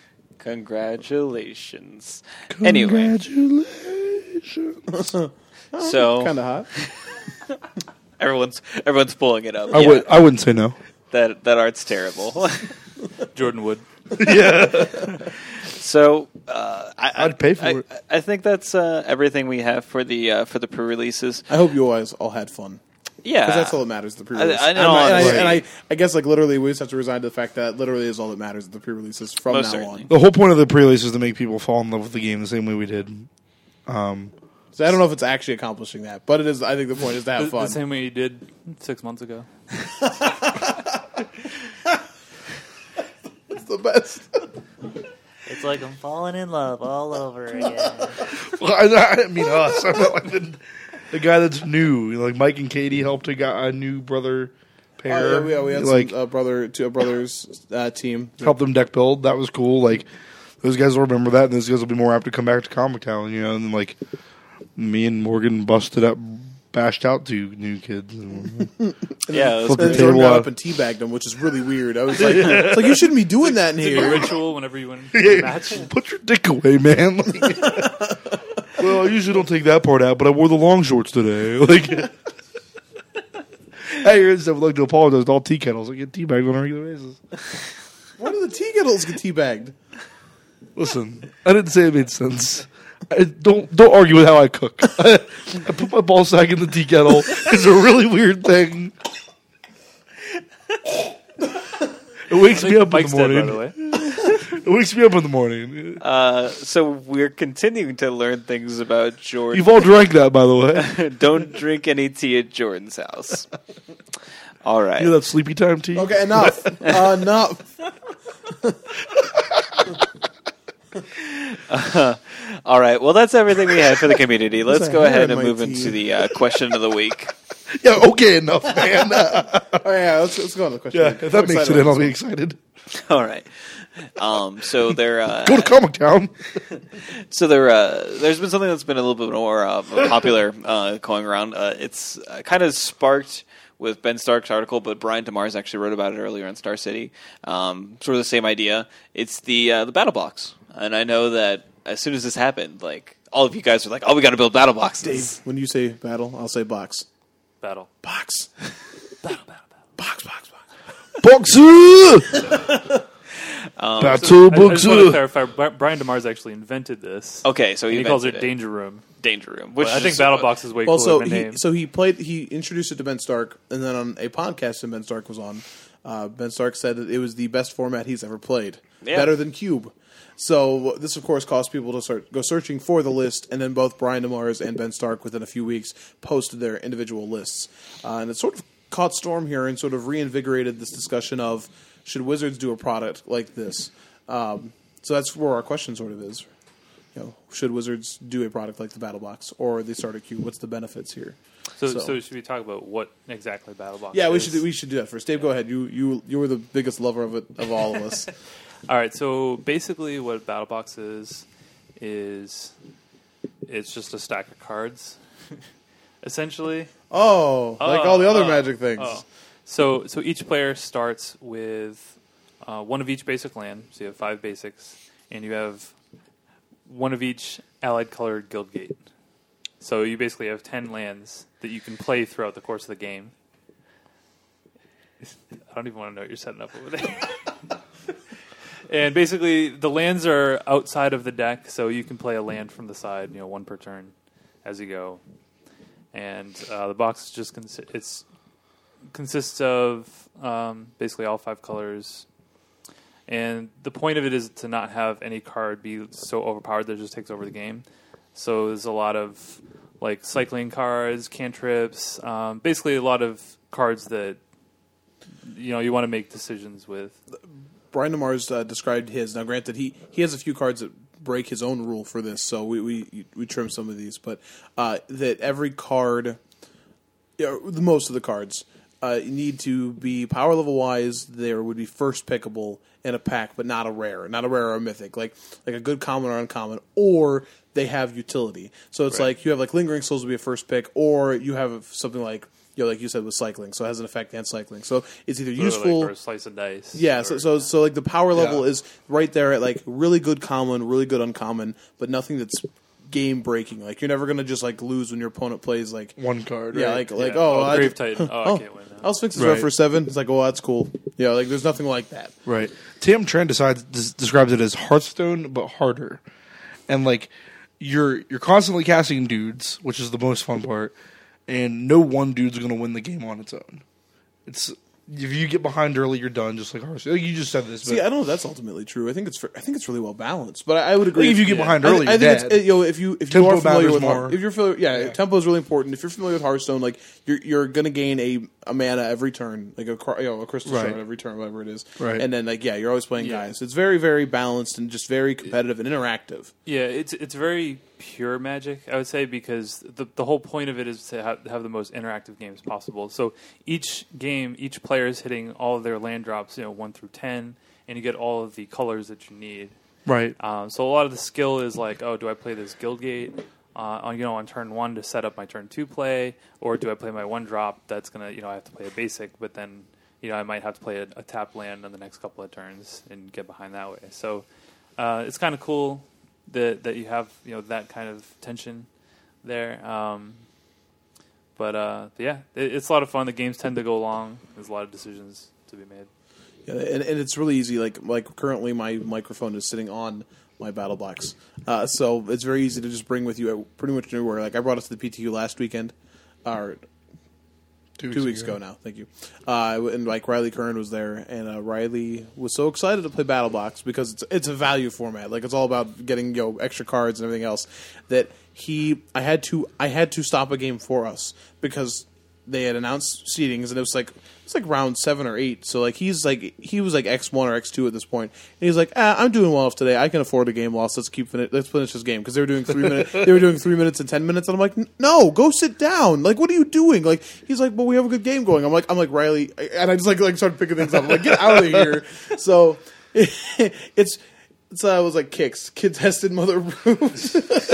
Speaker 2: Congratulations. Anyway,
Speaker 5: Congratulations.
Speaker 2: so
Speaker 3: Kind of hot.
Speaker 2: everyone's pulling it up.
Speaker 5: I wouldn't say no.
Speaker 2: That art's terrible.
Speaker 4: Jordan Wood.
Speaker 2: So
Speaker 5: I'd pay for it.
Speaker 2: I think that's everything we have for the pre-releases.
Speaker 3: I hope you guys all had fun.
Speaker 2: Yeah,
Speaker 3: Because that's all that matters, the pre-release.
Speaker 2: I know, honestly.
Speaker 3: and I guess, like, literally, we just have to resign to the fact that literally is all that matters, the pre-releases from
Speaker 2: Most
Speaker 3: now
Speaker 2: certainly.
Speaker 3: on.
Speaker 5: The whole point of the pre-release is to make people fall in love with the game the same way we did.
Speaker 3: So I don't know if it's actually accomplishing that, but it is. I think the point is to have
Speaker 4: The
Speaker 3: fun.
Speaker 4: same way you did 6 months ago.
Speaker 3: It's the best.
Speaker 6: It's like I'm falling in love all over again.
Speaker 5: Well, I didn't mean us. I meant like the guy that's new. Like Mike and Katie helped a new brother pair.
Speaker 3: We had
Speaker 5: like
Speaker 3: some brothers team.
Speaker 5: help them deck build. That was cool. Like those guys will remember that, and those guys will be more apt to come back to Comic Town. And then like me and Morgan bashed out 2 new kids.
Speaker 2: yeah.
Speaker 5: Flip the
Speaker 3: And Jordan
Speaker 5: table
Speaker 3: got
Speaker 5: out.
Speaker 3: up and teabagged him, which is really weird. I was like, it's like you shouldn't be doing that in
Speaker 4: A
Speaker 3: here.
Speaker 4: ritual whenever you win a match.
Speaker 5: Put your dick away, man. Like, well, I usually don't take that part out, but I wore the long shorts today. Like, hey, I would like to apologize to all tea kettles. I get teabagged on a regular basis.
Speaker 3: Why do the tea kettles get teabagged?
Speaker 5: Listen, I didn't say it made sense. Don't argue with how I cook. I put my ball sack in the tea kettle. It's a really weird thing. It wakes me up in
Speaker 4: Mike's
Speaker 5: the
Speaker 4: dead,
Speaker 5: morning.
Speaker 4: by the way.
Speaker 5: It wakes me up in the morning.
Speaker 2: So we're continuing to learn things about Jordan.
Speaker 5: You've all drank that, by the way.
Speaker 2: Don't drink any tea at Jordan's house. All right.
Speaker 5: You know that sleepy time tea?
Speaker 3: Okay, enough. Enough.
Speaker 2: All right. Well, that's everything we had for the community. Let's
Speaker 3: a
Speaker 2: go
Speaker 3: hair
Speaker 2: ahead
Speaker 3: in
Speaker 2: and
Speaker 3: my
Speaker 2: move
Speaker 3: tea.
Speaker 2: into the question of the week.
Speaker 5: Yeah, okay, enough, man.
Speaker 3: Oh yeah, let's go on to the question.
Speaker 5: Yeah, if that makes it in, I'll be excited.
Speaker 2: All right. So there.
Speaker 5: Go to Comic Town.
Speaker 2: So there's been something that's been a little bit more popular going around. It's kind of sparked with Ben Stark's article, but Brian DeMars actually wrote about it earlier on Star City. Sort of the same idea. It's the battle box, and I know that as soon as this happened, like all of you guys were like, "Oh, we got to build battle boxes."
Speaker 3: Dave, when you say battle, I'll say box.
Speaker 4: Battle.
Speaker 3: Box.
Speaker 4: Battle.
Speaker 3: Box.
Speaker 5: Boxer! Battle
Speaker 4: I just want to
Speaker 5: Boxer!
Speaker 4: clarify. Brian DeMars actually invented this.
Speaker 2: Okay, so
Speaker 4: He calls it
Speaker 2: invented
Speaker 4: Danger Room.
Speaker 2: Danger Room, which
Speaker 4: I think
Speaker 2: is-
Speaker 4: Battle Box is way
Speaker 3: Well,
Speaker 4: cooler
Speaker 3: so
Speaker 4: of a name.
Speaker 3: he introduced it to Ben Stark, and then on a podcast that Ben Stark was on, Ben Stark said that it was the best format he's ever played,
Speaker 2: Yeah.
Speaker 3: better than Cube. So this, of course, caused people to go searching for the list, and then both Brian DeMars and Ben Stark, within a few weeks, posted their individual lists, and it sort of caught storm here and sort of reinvigorated this discussion of should Wizards do a product like this. So that's where our question sort of is. You know, should Wizards do a product like the Battle Box or the Starter Cube? What's the benefits here?
Speaker 4: So should we talk about what exactly Battle Box
Speaker 3: Yeah,
Speaker 4: is?
Speaker 3: we should do that first. Dave, go ahead. You were the biggest lover of it of all of us.
Speaker 4: All right, so basically what Battle Box is it's just a stack of cards, essentially.
Speaker 3: Oh, like all the other Magic things.
Speaker 4: Oh. So each player starts with one of each basic land. So you have 5 basics, and you have one of each allied colored Guildgate. So you basically have 10 lands that you can play throughout the course of the game. I don't even want to know what you're setting up over there. And basically, the lands are outside of the deck, so you can play a land from the side, one per turn as you go. And the box just consists of basically all 5 colors. And the point of it is to not have any card be so overpowered that it just takes over the game. So there's a lot of like cycling cards, cantrips, basically a lot of cards that you want to make decisions with.
Speaker 3: Brian DeMars described his. Now, granted, he has a few cards that break his own rule for this, so we trim some of these. But that every card, most of the cards, need to be power level wise. There would be first pickable in a pack, but not a rare or a mythic, like a good common or uncommon, or they have utility. So it's like you have like Lingering Souls would be a first pick, or you have something like like you said with cycling, so it has an effect and cycling. So it's either useful
Speaker 4: or a slice of dice.
Speaker 3: Yeah,
Speaker 4: or,
Speaker 3: so like the power level is right there at like really good common, really good uncommon, but nothing that's game breaking. Like you're never gonna just like lose when your opponent plays like
Speaker 5: One card,
Speaker 3: yeah,
Speaker 5: right?
Speaker 3: I
Speaker 4: Grave Titan. I can't win now.
Speaker 3: I'll fix this
Speaker 5: Right.
Speaker 3: for 7. It's like, oh, that's cool. Yeah, like there's nothing like that.
Speaker 5: Right. Tim Tran describes it as Hearthstone, but harder. And like you're constantly casting dudes, which is the most fun part, and no one dude's going to win the game on its own. It's if you get behind early, you're done. Just like Hearthstone. Like you just said this.
Speaker 3: See,
Speaker 5: But
Speaker 3: I don't know if that's ultimately true. I think it's really well balanced. But I would agree.
Speaker 5: Like, if you get behind early,
Speaker 3: I think
Speaker 5: you're
Speaker 3: it's
Speaker 5: dead.
Speaker 3: if you
Speaker 5: Tempo
Speaker 3: are familiar
Speaker 5: matters
Speaker 3: with
Speaker 5: more.
Speaker 3: if you're familiar, tempo is really important. If you're familiar with Hearthstone, like you're going to gain a mana every turn, like a crystal
Speaker 5: Right.
Speaker 3: shard every turn, whatever it is.
Speaker 5: Right.
Speaker 3: And then you're always playing guys. It's very very balanced and just very competitive and interactive.
Speaker 4: Yeah, it's very pure Magic, I would say, because the whole point of it is to have the most interactive games possible. So each game, each player is hitting all of their land drops, 1 through 10, and you get all of the colors that you need.
Speaker 5: right.
Speaker 4: So a lot of the skill is like, oh, do I play this Guildgate on turn 1 to set up my turn 2 play, or do I play my 1 drop that's gonna I have to play a basic, but then I might have to play a tap land on the next couple of turns and get behind that way. So it's kind of cool that you have that kind of tension there. But yeah, it's a lot of fun. The games tend to go long. There's a lot of decisions to be made.
Speaker 3: Yeah, and it's really easy. Like currently, my microphone is sitting on my battle box. So it's very easy to just bring with you pretty much anywhere. Like I brought it to the PTQ last weekend, or 2 weeks ago now. Thank you. And like Riley Kern was there, and Riley was so excited to play Battle Box because it's a value format. Like it's all about getting extra cards and everything else. That I had to stop a game for us because they had announced seedings, and it was like round 7 or 8. So like he was like X1 or X2 at this point, and he's like, I'm doing well enough today. I can afford a game loss. Let's finish this game because they were doing 3 minutes. They were doing 3 minutes and 10 minutes, and I'm like, no, go sit down. Like, what are you doing? Like, he's like, well, we have a good game going. I'm like Riley, and I just like started picking things up. I'm like, get out of here. So it's I was like kicks, contested mother roofs.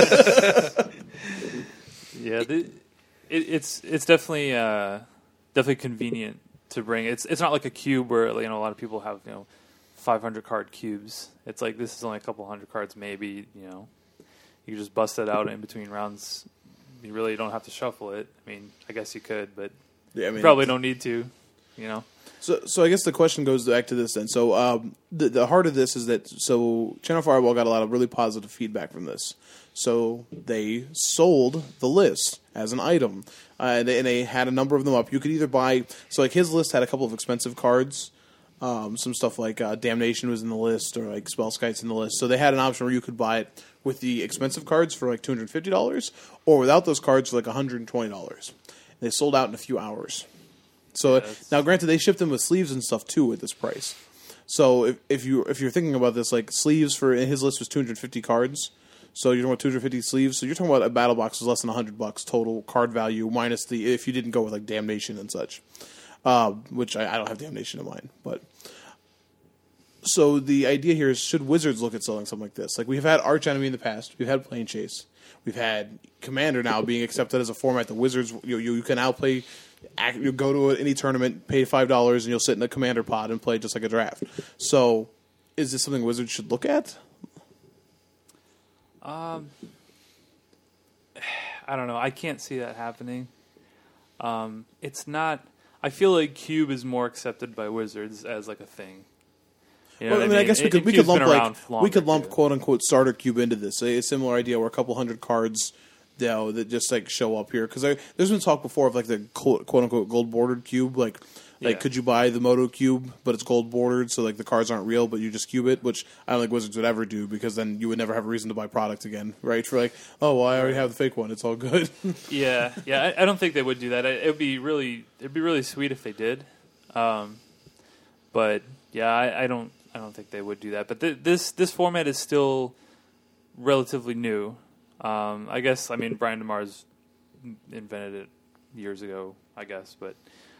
Speaker 4: Yeah, it's definitely convenient to bring. It's not like a cube where a lot of people have 500 card cubes. It's like this is only a couple hundred cards, maybe. You can just bust it out in between rounds. You really don't have to shuffle it. I mean, I guess you could, but you probably don't need to.
Speaker 3: So I guess the question goes back to this then. So the heart of this is that Channel Fireball got a lot of really positive feedback from this. So they sold the list as an item, and they had a number of them up. You could either buy. So like his list had a couple of expensive cards, some stuff like Damnation was in the list, or like Spellskite's in the list. So they had an option where you could buy it with the expensive cards for like $250, or without those cards for like $120. They sold out in a few hours. So now, granted, they shipped them with sleeves and stuff too at this price. So if you're thinking about this, like sleeves for his list was 250 cards. So you're talking about 250 sleeves. So you're talking about a battle box was less than $100 total card value, minus if you didn't go with like Damnation and such, which I don't have Damnation in mind. But so the idea here is, should Wizards look at selling something like this? Like we've had Arch Enemy in the past, we've had Plane Chase, we've had Commander now being accepted as a format. The Wizards you can now play. You go to any tournament, pay $5, and you'll sit in a Commander pod and play just like a draft. So, is this something Wizards should look at?
Speaker 4: I don't know. I can't see that happening. It's not. I feel like Cube is more accepted by Wizards as like a thing.
Speaker 3: I guess we could lump quote unquote starter Cube into this. A similar idea where a couple hundred cards. That just like show up here because there's been talk before of like the quote unquote gold bordered cube, like could you buy the Moto cube but it's gold bordered, so like the cards aren't real but you just cube it, which I don't think Wizards would ever do because then you would never have a reason to buy product again, right? For like, oh well, I already have the fake one, it's all good.
Speaker 4: yeah. I don't think they would do that. It'd be really sweet if they did, but yeah, I don't think they would do that. But this format is still relatively new. I guess, Brian DeMars invented it years ago, I guess, but,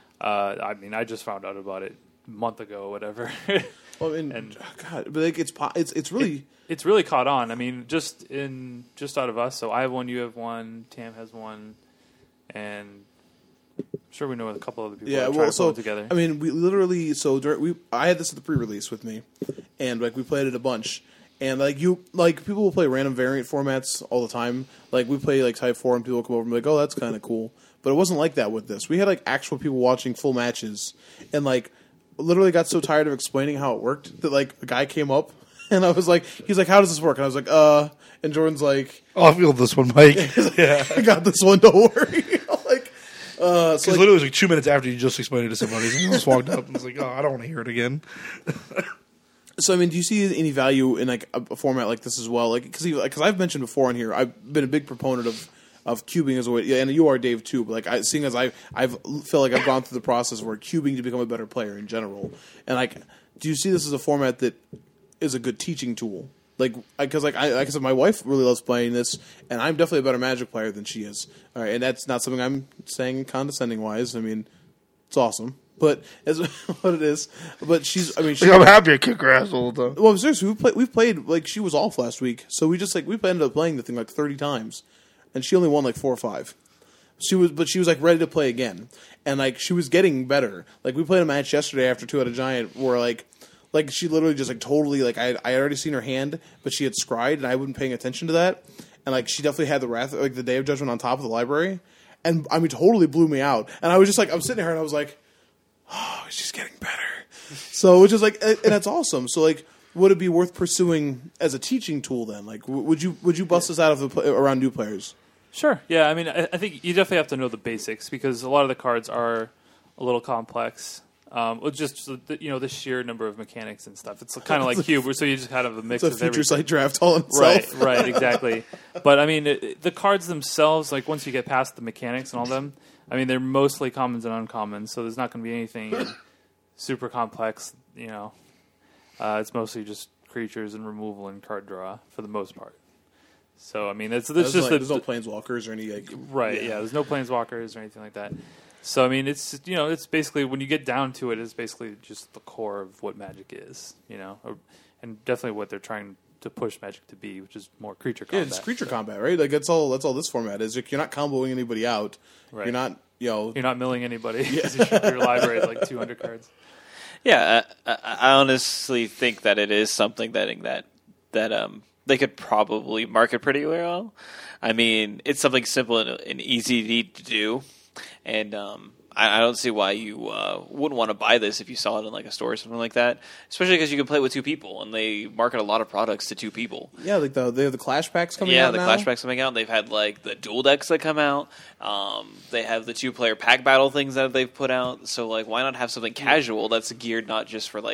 Speaker 4: I just found out about it a month ago or whatever.
Speaker 3: Well, God, but like it's really...
Speaker 4: It's really caught on. Just out of us, so I have one, you have one, Tam has one, and I'm sure we know a couple other people that are trying to pull it together.
Speaker 3: we literally, I had this at the pre-release with me, and like we played it a bunch. And people will play random variant formats all the time. Like we play like Type 4 and people will come over and be like, oh, that's kind of cool. But it wasn't like that with this. We had like actual people watching full matches and like literally got so tired of explaining how it worked that like a guy came up and I was like, he's like, how does this work? And I was like, and Jordan's like,
Speaker 5: oh, I feel this one, Mike.
Speaker 3: Yeah, I got this one, don't worry.
Speaker 5: Because literally it was like 2 minutes after you just explained it to somebody. And I just walked up and was like, oh, I don't want to hear it again.
Speaker 3: So, do you see any value in like a format like this as well? Like, because I've mentioned before on here, I've been a big proponent of cubing as a way, and you are, Dave, too. But like, seeing as I feel like I've gone through the process where cubing to become a better player in general, and like, do you see this as a format that is a good teaching tool? Like I said, my wife really loves playing this, and I'm definitely a better Magic player than she is. All right, and that's not something I'm saying condescending wise. It's awesome. But as what it is, but I'm
Speaker 5: happy I kick her ass all the time.
Speaker 3: Well, seriously, we've played like she was off last week, so we just we ended up playing the thing like 30 times, and she only won like 4 or 5. She was like ready to play again, and like she was getting better. Like we played a match yesterday after 2 out of Giant where like she literally just like totally like I had already seen her hand, but she had scryed and I wasn't paying attention to that, and like she definitely had the Wrath, like the Day of Judgment on top of the library, and totally blew me out. And I was just like, I'm sitting here and I was like, oh, she's getting better. So, which is like, and that's awesome. So, like, would it be worth pursuing as a teaching tool then? Like, would you bust this out of around new players?
Speaker 4: Sure. Yeah. I mean, I think you definitely have to know the basics because a lot of the cards are a little complex. Just the sheer number of mechanics and stuff. It's kind of like Cube, so you just kind of a mix
Speaker 3: It's a
Speaker 4: of
Speaker 3: future
Speaker 4: everything.
Speaker 3: site draft all himself.
Speaker 4: Right, exactly. But I mean, the cards themselves, like once you get past the mechanics and all them, I mean, they're mostly commons and uncommons, so there's not going to be anything super complex. It's mostly just creatures and removal and card draw for the most part. So I mean, there's
Speaker 3: There's no planeswalkers or any
Speaker 4: right. Yeah, there's no planeswalkers or anything like that. So I mean, it's it's basically when you get down to it, it's basically just the core of what Magic is, and definitely what they're trying to push Magic to be, which is more creature combat.
Speaker 3: Yeah, it's creature combat, right? Like that's all this format is. Like, you're not comboing anybody out.
Speaker 4: Right.
Speaker 3: You're not
Speaker 4: you're not milling anybody because your library is like 200 cards.
Speaker 2: Yeah, I honestly think that it is something that they could probably market pretty well. I mean, it's something simple and easy to do, and I don't see why you wouldn't want to buy this if you saw it in like a store or something like that. Especially because you can play with two people, and they market a lot of products to two people.
Speaker 3: Yeah, like they have the Clash packs coming out.
Speaker 2: Yeah, the
Speaker 3: now.
Speaker 2: Clash packs coming out. They've had like the dual decks that come out. They have the 2-player pack battle things that they've put out. So like, why not have something casual that's geared not just for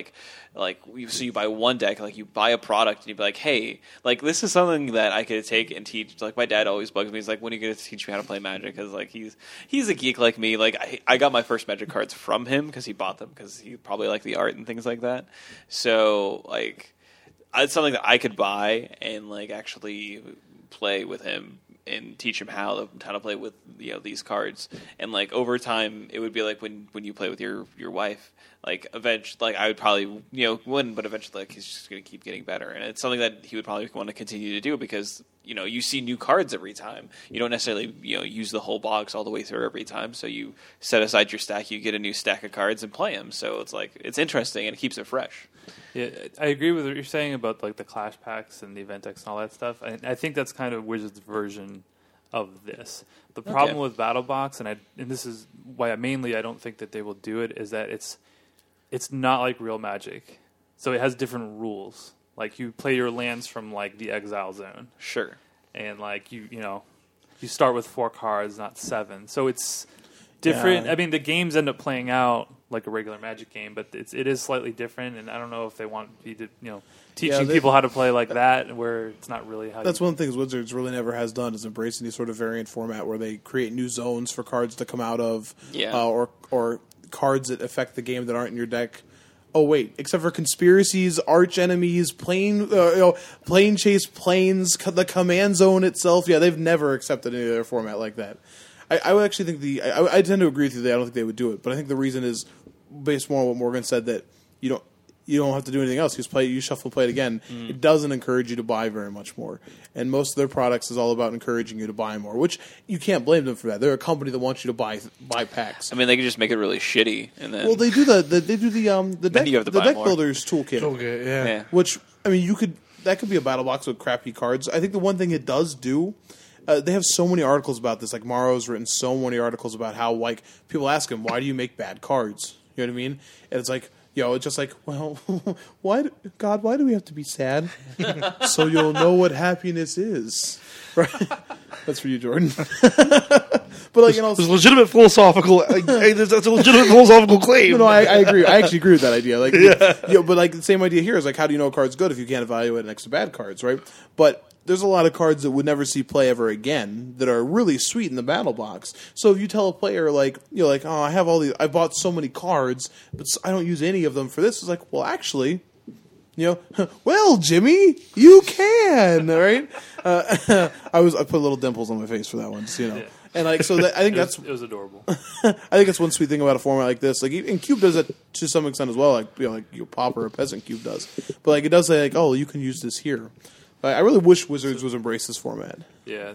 Speaker 2: so you buy one deck, like you buy a product and you be like, hey, like this is something that I could take and teach. Like my dad always bugs me. He's like, when are you going to teach me how to play Magic? Because like he's a geek like me. Like I got my first Magic cards from him because he bought them because he probably liked the art and things like that. So like it's something that I could buy and like actually play with him and teach him how to play with these cards. And like over time, it would be like when you play with your wife. Like eventually, like I would probably win, but eventually, like he's just going to keep getting better, and it's something that he would probably want to continue to do because you see new cards every time. You don't necessarily use the whole box all the way through every time. So you set aside your stack, you get a new stack of cards and play them. So it's like it's interesting and it keeps it fresh.
Speaker 4: Yeah, I agree with what you're saying about like the Clash packs and the event decks and all that stuff. I think that's kind of Wizards' version of this. The problem with BattleBox, and this is why mainly I don't think that they will do it, is that it's not like real Magic. So it has different rules. Like you play your lands from like the Exile Zone.
Speaker 2: Sure.
Speaker 4: And like you start with 4 cards, not 7. So it's different.
Speaker 3: Yeah.
Speaker 4: I mean, the games end up playing out like a regular Magic game, but it is slightly different. And I don't know if they want you to teaching people how to play like that, where it's not really how.
Speaker 3: That's one of the things Wizards really never has done is embrace any sort of variant format where they create new zones for cards to come out of, or cards that affect the game that aren't in your deck. Oh wait, except for conspiracies, arch enemies, plane chase planes, the command zone itself. Yeah, they've never accepted any other format like that. I would actually think I tend to agree with you that I don't think they would do it, but I think the reason is based more on what Morgan said, that you don't have to do anything else. You shuffle, play it again. It doesn't encourage you to buy very much more. And most of their products is all about encouraging you to buy more, which you can't blame them for that. They're a company that wants you to buy packs.
Speaker 2: I mean, they could just make it really shitty, and then
Speaker 3: Well, they do the deck
Speaker 2: you have to buy
Speaker 3: deck
Speaker 2: more.
Speaker 3: builders toolkit.
Speaker 5: Okay, yeah.
Speaker 2: yeah.
Speaker 3: Which I mean, that could be a battle box with crappy cards. I think the one thing it does do. They have so many articles about this. Like Morrow's written so many articles about how like people ask him, "Why do you make bad cards?" You know what I mean? And it's like, it's just like, well, why do we have to be sad? So you'll know what happiness is, right? That's for you, Jordan. But like,
Speaker 5: There's legitimate philosophical. That's a legitimate philosophical claim.
Speaker 3: No, I agree. I actually agree with that idea. Like, but like the same idea here is like, how do you know a card's good if you can't evaluate next to bad cards, right? But there's a lot of cards that would never see play ever again that are really sweet in the battle box. So if you tell a player oh, I bought so many cards, but I don't use any of them for this, it's like, well, actually, well, Jimmy, you can, right? I put little dimples on my face for that one, just so you know.
Speaker 4: Yeah.
Speaker 3: And like, so I think
Speaker 4: it was adorable.
Speaker 3: I think that's one sweet thing about a format like this. Like, and Cube does it to some extent as well. Like, like your Pauper or Peasant Cube does. But like, it does say like, oh, you can use this here. I really wish Wizards would embrace this format.
Speaker 4: Yeah.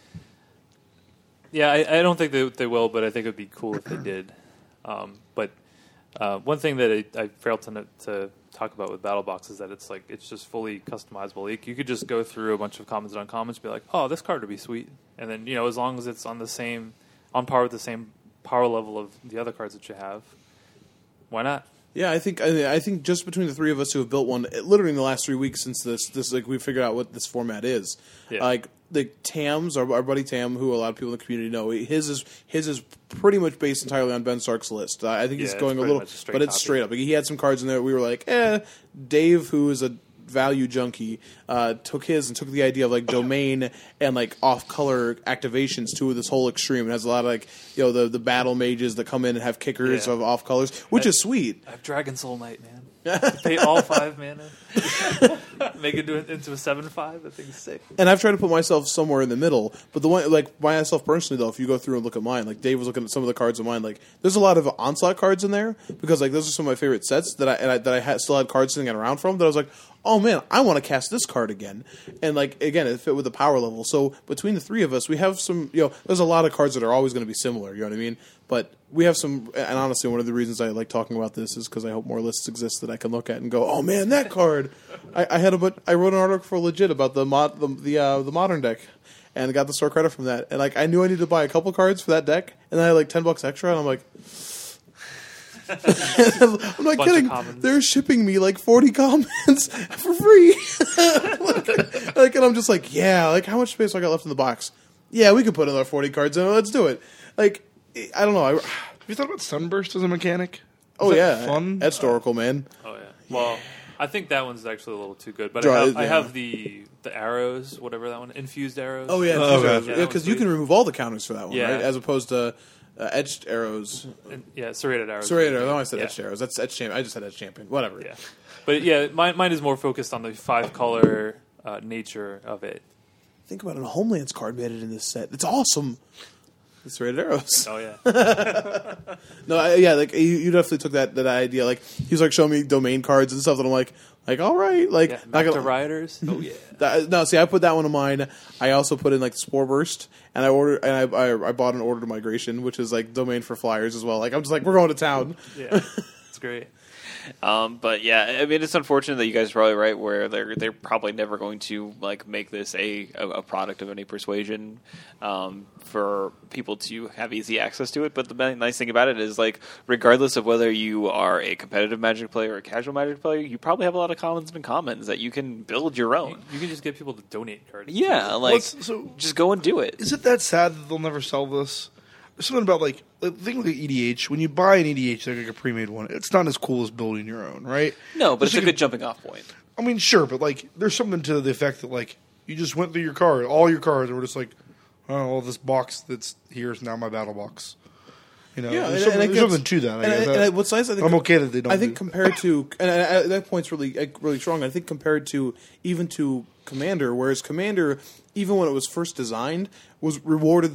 Speaker 4: I don't think they will, but I think it would be cool if they did. But one thing that I failed to talk about with BattleBox is that it's just fully customizable. You could just go through a bunch of commons and uncommons and be like, oh, this card would be sweet. And then, as long as it's on par with the same power level of the other cards that you have, why not?
Speaker 3: Yeah, I think just between the three of us who have built one, literally in the last 3 weeks since this like we figured out what this format is.
Speaker 4: Yeah.
Speaker 3: Like the Tams, our buddy Tam, who a lot of people in the community know, his is pretty much based entirely on Ben Stark's list. I think he's
Speaker 4: Yeah,
Speaker 3: going
Speaker 4: it's
Speaker 3: a
Speaker 4: pretty
Speaker 3: little,
Speaker 4: much a straight
Speaker 3: but it's
Speaker 4: copy.
Speaker 3: straight up. Like, he had some cards in there. We were like, Dave, who is a value junkie, took his and took the idea of like domain and like off color activations to this whole extreme. It has a lot of like the battle mages that come in and have kickers
Speaker 4: Yeah.
Speaker 3: of off colors, which is sweet.
Speaker 4: I have Dragon Soul Knight, man. Pay all 5 mana. Make it into a 7/5. I think it's sick.
Speaker 3: And I've tried to put myself somewhere in the middle, but the one like myself personally though, if you go through and look at mine, like Dave was looking at some of the cards of mine, like there's a lot of onslaught cards in there because like those are some of my favorite sets that I still had cards sitting around from that I was like, oh man, I want to cast this card again, and like again it fit with the power level. So between the three of us, we have some there's a lot of cards that are always going to be similar. You know what I mean? But we have some, and honestly, one of the reasons I like talking about this is because I hope more lists exist that I can look at and go, "Oh man, that card!" I wrote an article for Legit about the modern deck, and got the store credit from that. And like, I knew I needed to buy a couple cards for that deck, and then I had like $10 extra, and I'm like, I'm not
Speaker 4: Bunch of
Speaker 3: kidding.
Speaker 4: commons.
Speaker 3: They're shipping me like 40 commons for free. like, and I'm just like, yeah. Like, how much space do I got left in the box? Yeah, we could put another 40 cards in it. Let's do it. Like, I don't know.
Speaker 5: Have you thought about Sunburst as a mechanic?
Speaker 3: Oh
Speaker 5: Is
Speaker 3: yeah,
Speaker 5: that fun?
Speaker 3: That's historical, man.
Speaker 4: Oh yeah. Well, I think that one's actually a little too good. But
Speaker 3: Draw-
Speaker 4: I
Speaker 3: yeah.
Speaker 4: have the arrows, whatever that one, infused arrows.
Speaker 3: Oh yeah,
Speaker 5: Oh, okay.
Speaker 3: yeah,
Speaker 4: that
Speaker 3: because
Speaker 4: one's
Speaker 3: you can
Speaker 4: sweet.
Speaker 3: remove all the counters for that one,
Speaker 4: Yeah.
Speaker 3: right? As opposed to etched arrows.
Speaker 4: Yeah, serrated arrows.
Speaker 3: Sorry, no, I said
Speaker 4: Yeah.
Speaker 3: etched arrows. That's etched champion. I just said etched champion. Whatever.
Speaker 4: Yeah, but yeah, mine is more focused on the 5-color nature of it.
Speaker 3: Think about it. A Homelands card made it in this set. It's awesome. It's rated arrows.
Speaker 4: Oh yeah.
Speaker 3: No, like you definitely took that idea. Like he was like showing me domain cards and stuff that I'm like all right, like
Speaker 4: Yeah,
Speaker 3: not
Speaker 4: back to
Speaker 3: gonna-
Speaker 4: Rioters. Oh yeah.
Speaker 3: No, see, I put that one in mine. I also put in like Spore Burst, and I bought an Order to Migration, which is like domain for flyers as well. Like I'm just like we're going to town.
Speaker 4: Yeah, it's great.
Speaker 2: But yeah, I mean, it's unfortunate that you guys are probably right where they're probably never going to like make this a product of any persuasion for people to have easy access to it. But the nice thing about it is like regardless of whether you are a competitive Magic player or a casual Magic player, you probably have a lot of commons and commons that you can build your own.
Speaker 4: You can just get people to donate cards.
Speaker 2: Yeah, like
Speaker 5: So
Speaker 2: just go and do it.
Speaker 5: is it that sad that they'll never sell this? There's something about like think like EDH. When you buy an EDH, like a pre-made one, it's not as cool as building your own, right?
Speaker 2: No, but
Speaker 5: Just
Speaker 2: it's a
Speaker 5: like
Speaker 2: good jumping off point.
Speaker 5: I mean, sure, but like there's something to the effect that like you just went through all your cards, and we're just like, oh, well, this box that's here is now my battle box. You know, there's something to that. I guess.
Speaker 3: And what's nice, I think
Speaker 5: I'm okay that they don't.
Speaker 3: I think compared to, and that point's really strong. I think compared to even to Commander, whereas Commander, even when it was first designed, was rewarded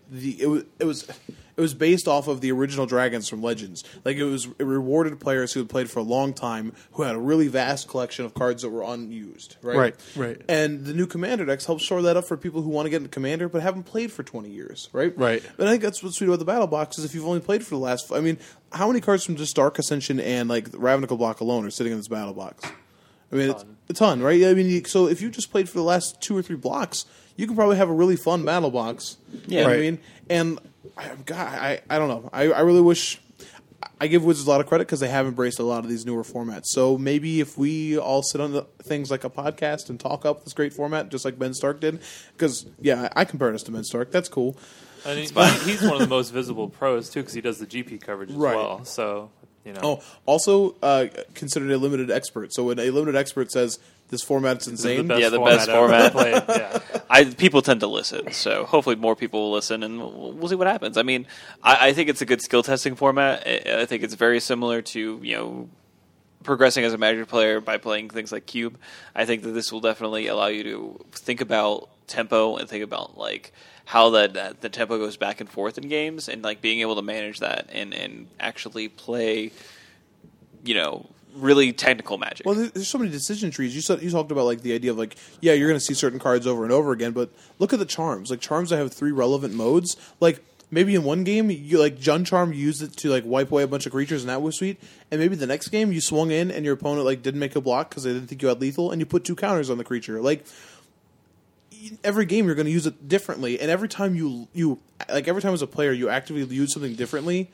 Speaker 3: it was based off of the original dragons from Legends. Like it rewarded players who had played for a long time, who had a really vast collection of cards that were unused. Right. And the new Commander decks help shore that up for people who want to get into Commander but haven't played for 20 years. Right.
Speaker 5: Right.
Speaker 3: But I think that's what's sweet about the battle box is if you've only played for the last. I mean, how many cards from just Dark Ascension and like Ravnica block alone are sitting in this battle box? I mean, it's a ton, right? I mean, so if you just played for the last 2 or 3 blocks, you can probably have a really fun battle box.
Speaker 2: Yeah.
Speaker 3: You know what I
Speaker 5: Right.
Speaker 3: mean, and I don't know. I really wish. I give Wizards a lot of credit because they have embraced a lot of these newer formats. So maybe if we all sit on things like a podcast and talk up this great format, just like Ben Stark did, because I compared us to Ben Stark. That's cool.
Speaker 4: And he's one of the most visible pros too, because he does the GP coverage as
Speaker 3: Right.
Speaker 4: well. So you know.
Speaker 3: Oh, also considered a limited expert. So when a limited expert says this format's
Speaker 4: This is the
Speaker 3: insane,
Speaker 4: best
Speaker 2: Yeah, the best
Speaker 4: I've ever
Speaker 2: format.
Speaker 4: played. Yeah.
Speaker 2: People tend to listen, so hopefully more people will listen, and we'll see what happens. I mean, I think it's a good skill testing format. I think it's very similar to progressing as a Magic player by playing things like Cube. I think that this will definitely allow you to think about tempo and think about like how the tempo goes back and forth in games, and like being able to manage that and actually play, really technical Magic.
Speaker 3: well, there's so many decision trees. You talked about like the idea of like, yeah, you're going to see certain cards over and over again, but look at the charms. Like charms that have 3 relevant modes. Like maybe in one game you like Jun Charm, you used it to like wipe away a bunch of creatures, and that was sweet. And maybe the next game you swung in and your opponent like didn't make a block because they didn't think you had lethal, and you put 2 counters on the creature. Like every game you're going to use it differently, and every time you every time as a player you actively use something differently,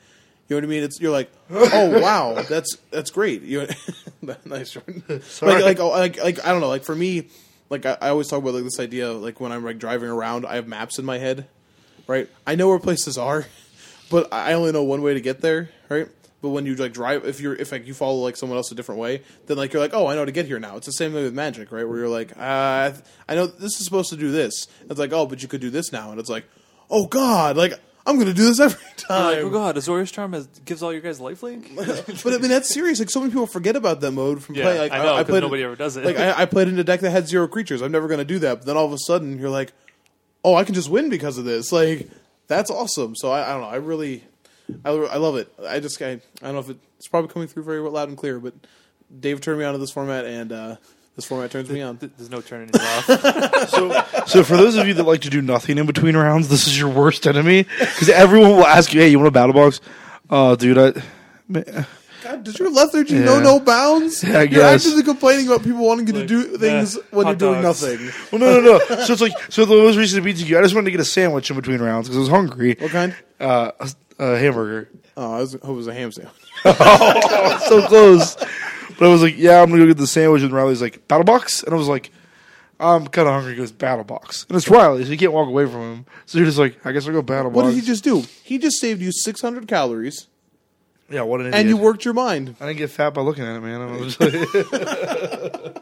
Speaker 3: You know what I mean? You're like, oh wow, that's great. Nice, Jordan. Like I don't know. Like for me, like I always talk about like this idea. Like when I'm like driving around, I have maps in my head, right? I know where places are, but I only know one way to get there, right? But when you like drive, if like you follow like someone else a different way, then like you're like, oh, I know how to get here now. It's the same way with Magic, right? Where you're like, I know this is supposed to do this. It's like, oh, but you could do this now, and it's like, oh God, like I'm going to do this every time.
Speaker 4: Like, oh God, Azorius Charm gives all your guys lifelink?
Speaker 3: But I mean, that's serious. Like so many people forget about that mode from playing. Like,
Speaker 4: I know, because
Speaker 3: played
Speaker 4: nobody ever does it.
Speaker 3: Like I played in a deck that had 0 creatures. I'm never going to do that. But then all of a sudden, you're like, oh, I can just win because of this. Like that's awesome. So I don't know. I love it. I don't know if it's probably coming through very loud and clear, but Dave turned me on to this format, and this format turns me on.
Speaker 4: There's no turning it off.
Speaker 5: So for those of you that like to do nothing in between rounds, this is your worst enemy because everyone will ask you, "Hey, you want a battle box?" Dude,
Speaker 3: God, does your lethargy know no bounds?
Speaker 5: Yeah, I
Speaker 3: You're
Speaker 5: guess.
Speaker 3: actively complaining about people wanting you to do things when you're
Speaker 4: hot
Speaker 3: doing
Speaker 4: dogs.
Speaker 3: nothing.
Speaker 5: Well, no. So it's like the most recent BTQ. I just wanted to get a sandwich in between rounds because I was hungry.
Speaker 3: What kind?
Speaker 5: A hamburger.
Speaker 3: Oh, I hope it was a ham sandwich.
Speaker 5: So close. But I was like, yeah, I'm gonna go get the sandwich. And Riley's like, battle box, and I was like, I'm kind of hungry. He goes, battle box, and it's Riley, so you can't walk away from him. So you're just like, I guess I'll go battle box.
Speaker 3: What did he just do? He just saved you 600 calories,
Speaker 5: Yeah, what an idiot.
Speaker 3: and you worked your mind.
Speaker 5: I didn't get fat by looking at it, man. I was like,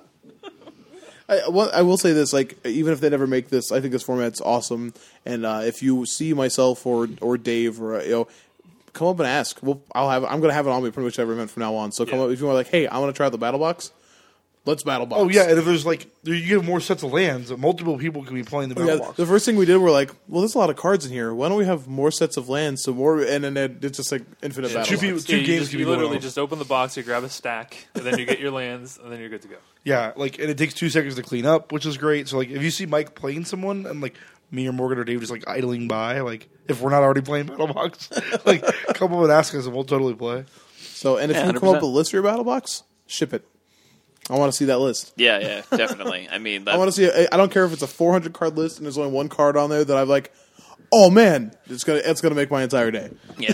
Speaker 3: I will say this: like, even if they never make this, I think this format's awesome. And if you see myself or Dave or come up and ask. I'm going to have it on me pretty much every event from now on. So come up if you want, like, hey, I want to try out the battle box. Let's battle box.
Speaker 5: oh yeah, and if there's like you have more sets of lands, multiple people can be playing the battle box.
Speaker 3: The first thing we did, we're like, well, there's a lot of cards in here. Why don't we have more sets of lands? So more, and then it's just like infinite battle.
Speaker 5: two
Speaker 3: box.
Speaker 5: people-
Speaker 4: you
Speaker 5: games
Speaker 4: just,
Speaker 5: can
Speaker 4: you
Speaker 5: be going
Speaker 4: literally
Speaker 5: on.
Speaker 4: just open the box, you grab a stack, and then you get your lands, and then you're good to go.
Speaker 5: Yeah, like, and it takes 2 seconds to clean up, which is great. So like, if you see Mike playing someone and like me or Morgan or Dave just like idling by, like if we're not already playing battle box, like come up and ask us and we'll totally play.
Speaker 3: So, and if
Speaker 2: Yeah,
Speaker 3: you come up
Speaker 2: 100%.
Speaker 3: with a list for your battle box, ship it. I want to see that list.
Speaker 2: Yeah, definitely. I mean,
Speaker 3: I want to see. I don't care if it's a 400 card list and there's only one card on there that I'm like, oh man, it's gonna make my entire day.
Speaker 2: Yeah.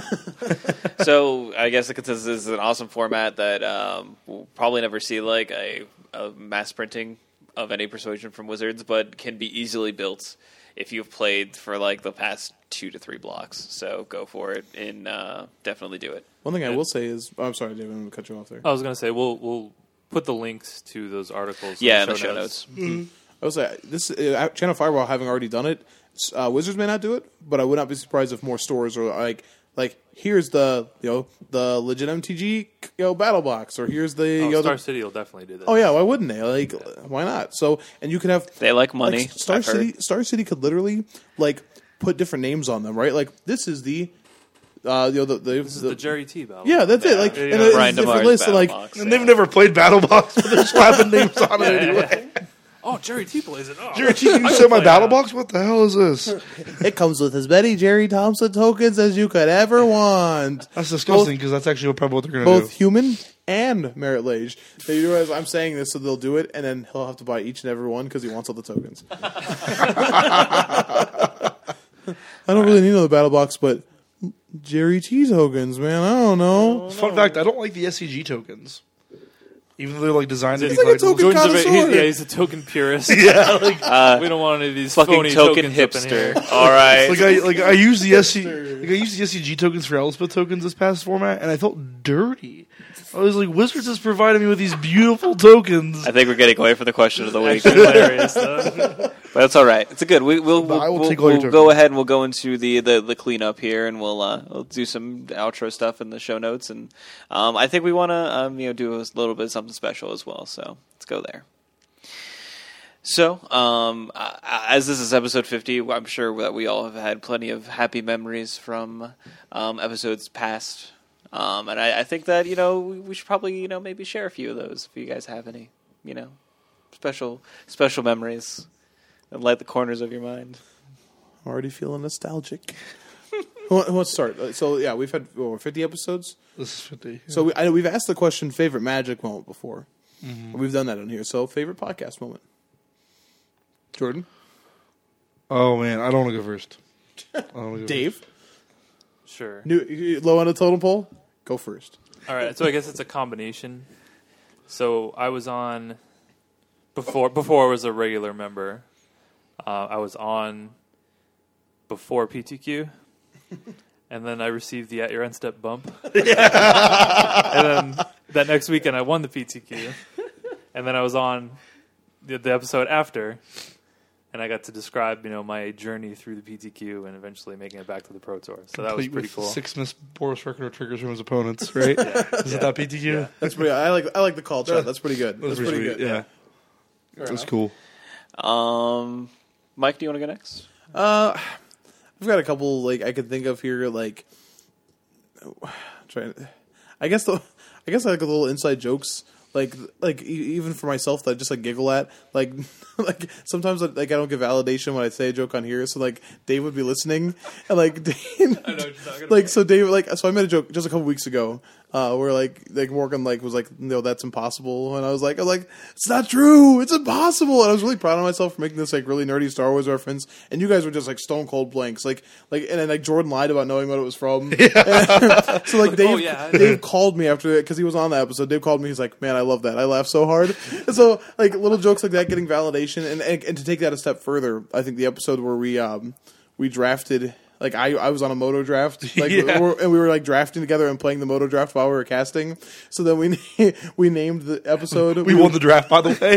Speaker 2: So I guess the consensus is an awesome format that we'll probably never see like a mass printing of any Persuasion from Wizards, but can be easily built if you've played for like the past 2 to 3 blocks. So go for it and definitely do it.
Speaker 3: One thing I will say is, I'm sorry, David, I'm going to cut you off there.
Speaker 4: I was going to say, we'll put the links to those articles.
Speaker 2: Yeah,
Speaker 4: in
Speaker 2: in the show notes.
Speaker 3: I was like, this Channel Fireball having already done it. Wizards may not do it, but I would not be surprised if more stores are like here's the the legit MTG battle box, or here's the
Speaker 4: Star City will definitely do that.
Speaker 3: oh yeah, why wouldn't they? Like, why not? So, and you could have
Speaker 2: They like money.
Speaker 3: like, Star City could literally like put different names on them, right? Like this is the
Speaker 4: This is the Jerry T battle.
Speaker 3: yeah, that's it. Like
Speaker 4: Yeah,
Speaker 3: and
Speaker 4: yeah.
Speaker 3: it's
Speaker 2: Brian
Speaker 3: a different
Speaker 2: DeMar's
Speaker 3: list, and,
Speaker 2: battle
Speaker 3: like
Speaker 2: box.
Speaker 5: And they've never played battle box, but they're slapping names on it anyway.
Speaker 4: Oh, Jerry T plays it. Oh.
Speaker 5: Jerry T, can you set my battle box? What the hell is this?
Speaker 3: it comes with as many Jerry Thompson tokens as you could ever want.
Speaker 5: That's disgusting because that's actually probably what they're going to
Speaker 3: Both
Speaker 5: do.
Speaker 3: human and merit lage. So you realize I'm saying this so they'll do it, and then he'll have to buy each and every one because he wants all the tokens. I don't really need another battle box, but Jerry T tokens, man. I don't know.
Speaker 5: Fun fact: I don't like the SCG tokens, even though they're like designed to be
Speaker 3: It's like a
Speaker 5: collectibles.
Speaker 3: token
Speaker 4: Jordan's
Speaker 3: connoisseur.
Speaker 4: he's a token purist.
Speaker 5: Yeah, like,
Speaker 4: We don't want any of these
Speaker 2: Fucking
Speaker 4: phony
Speaker 2: token
Speaker 4: tokens up in here.
Speaker 2: hipster. All right.
Speaker 5: I used the SCG tokens for Elspeth tokens this past format, and I felt dirty. I was like, Wizards has provided me with these beautiful tokens.
Speaker 2: I think we're getting away from the question of the week.
Speaker 4: Actually hilarious, though.
Speaker 2: But that's all right. It's a good. We'll
Speaker 5: I will take all your
Speaker 2: go
Speaker 5: tokens.
Speaker 2: ahead and we'll go into the cleanup here, and we'll do some outro stuff in the show notes, and I think we want to do a little bit of something special as well. So let's go there. So, as this is episode 50, I'm sure that we all have had plenty of happy memories from episodes past, and I think that we should probably maybe share a few of those if you guys have any special memories. And light the corners of your mind.
Speaker 3: Already feeling nostalgic. Who wants to start? So yeah, we've had 50 episodes.
Speaker 5: This is 50.
Speaker 3: So I know we've asked the question favorite Magic moment before. We've done that on here. So favorite podcast moment. Jordan,
Speaker 5: Oh man, I don't want to go first. I don't wanna go
Speaker 3: Dave.
Speaker 4: Sure.
Speaker 3: Low on the totem pole? Go first.
Speaker 4: All right, so I guess it's a combination. So I was on before I was a regular member. I was on before PTQ, and then I received the At Your End Step bump. And then that next weekend I won the PTQ, and then I was on the episode after, and I got to describe my journey through the PTQ and eventually making it back to the Pro Tour. So that was pretty cool.
Speaker 5: 6 missed Boris Record triggers from his opponents, right? Is it that PTQ? Yeah.
Speaker 3: That's pretty. I like the call chat. That's pretty good. That's pretty good.
Speaker 5: Yeah, that's cool.
Speaker 2: Mike, do you want to go next?
Speaker 3: I've got a couple I could think of here. I guess I like the little inside jokes. Even for myself that I just giggle at, sometimes I don't get validation when I say a joke on here. So Dave would be listening, and Dave,
Speaker 4: I know what you're talking about.
Speaker 3: so Dave so I made a joke just a couple weeks ago where Morgan was no, that's impossible, and I was like it's not true, it's impossible, and I was really proud of myself for making this really nerdy Star Wars reference, and you guys were just stone cold blanks, and then Jordan lied about knowing what it was from. So Dave Dave called me after it because he was on the episode. Dave called me, he's like, man, I love that, I laughed so hard. And so little jokes like that getting validation, and to take that a step further, I think the episode where we drafted. I was on a moto draft, and we were drafting together and playing the moto draft while we were casting. So then we named the episode.
Speaker 5: We won the draft, by the way.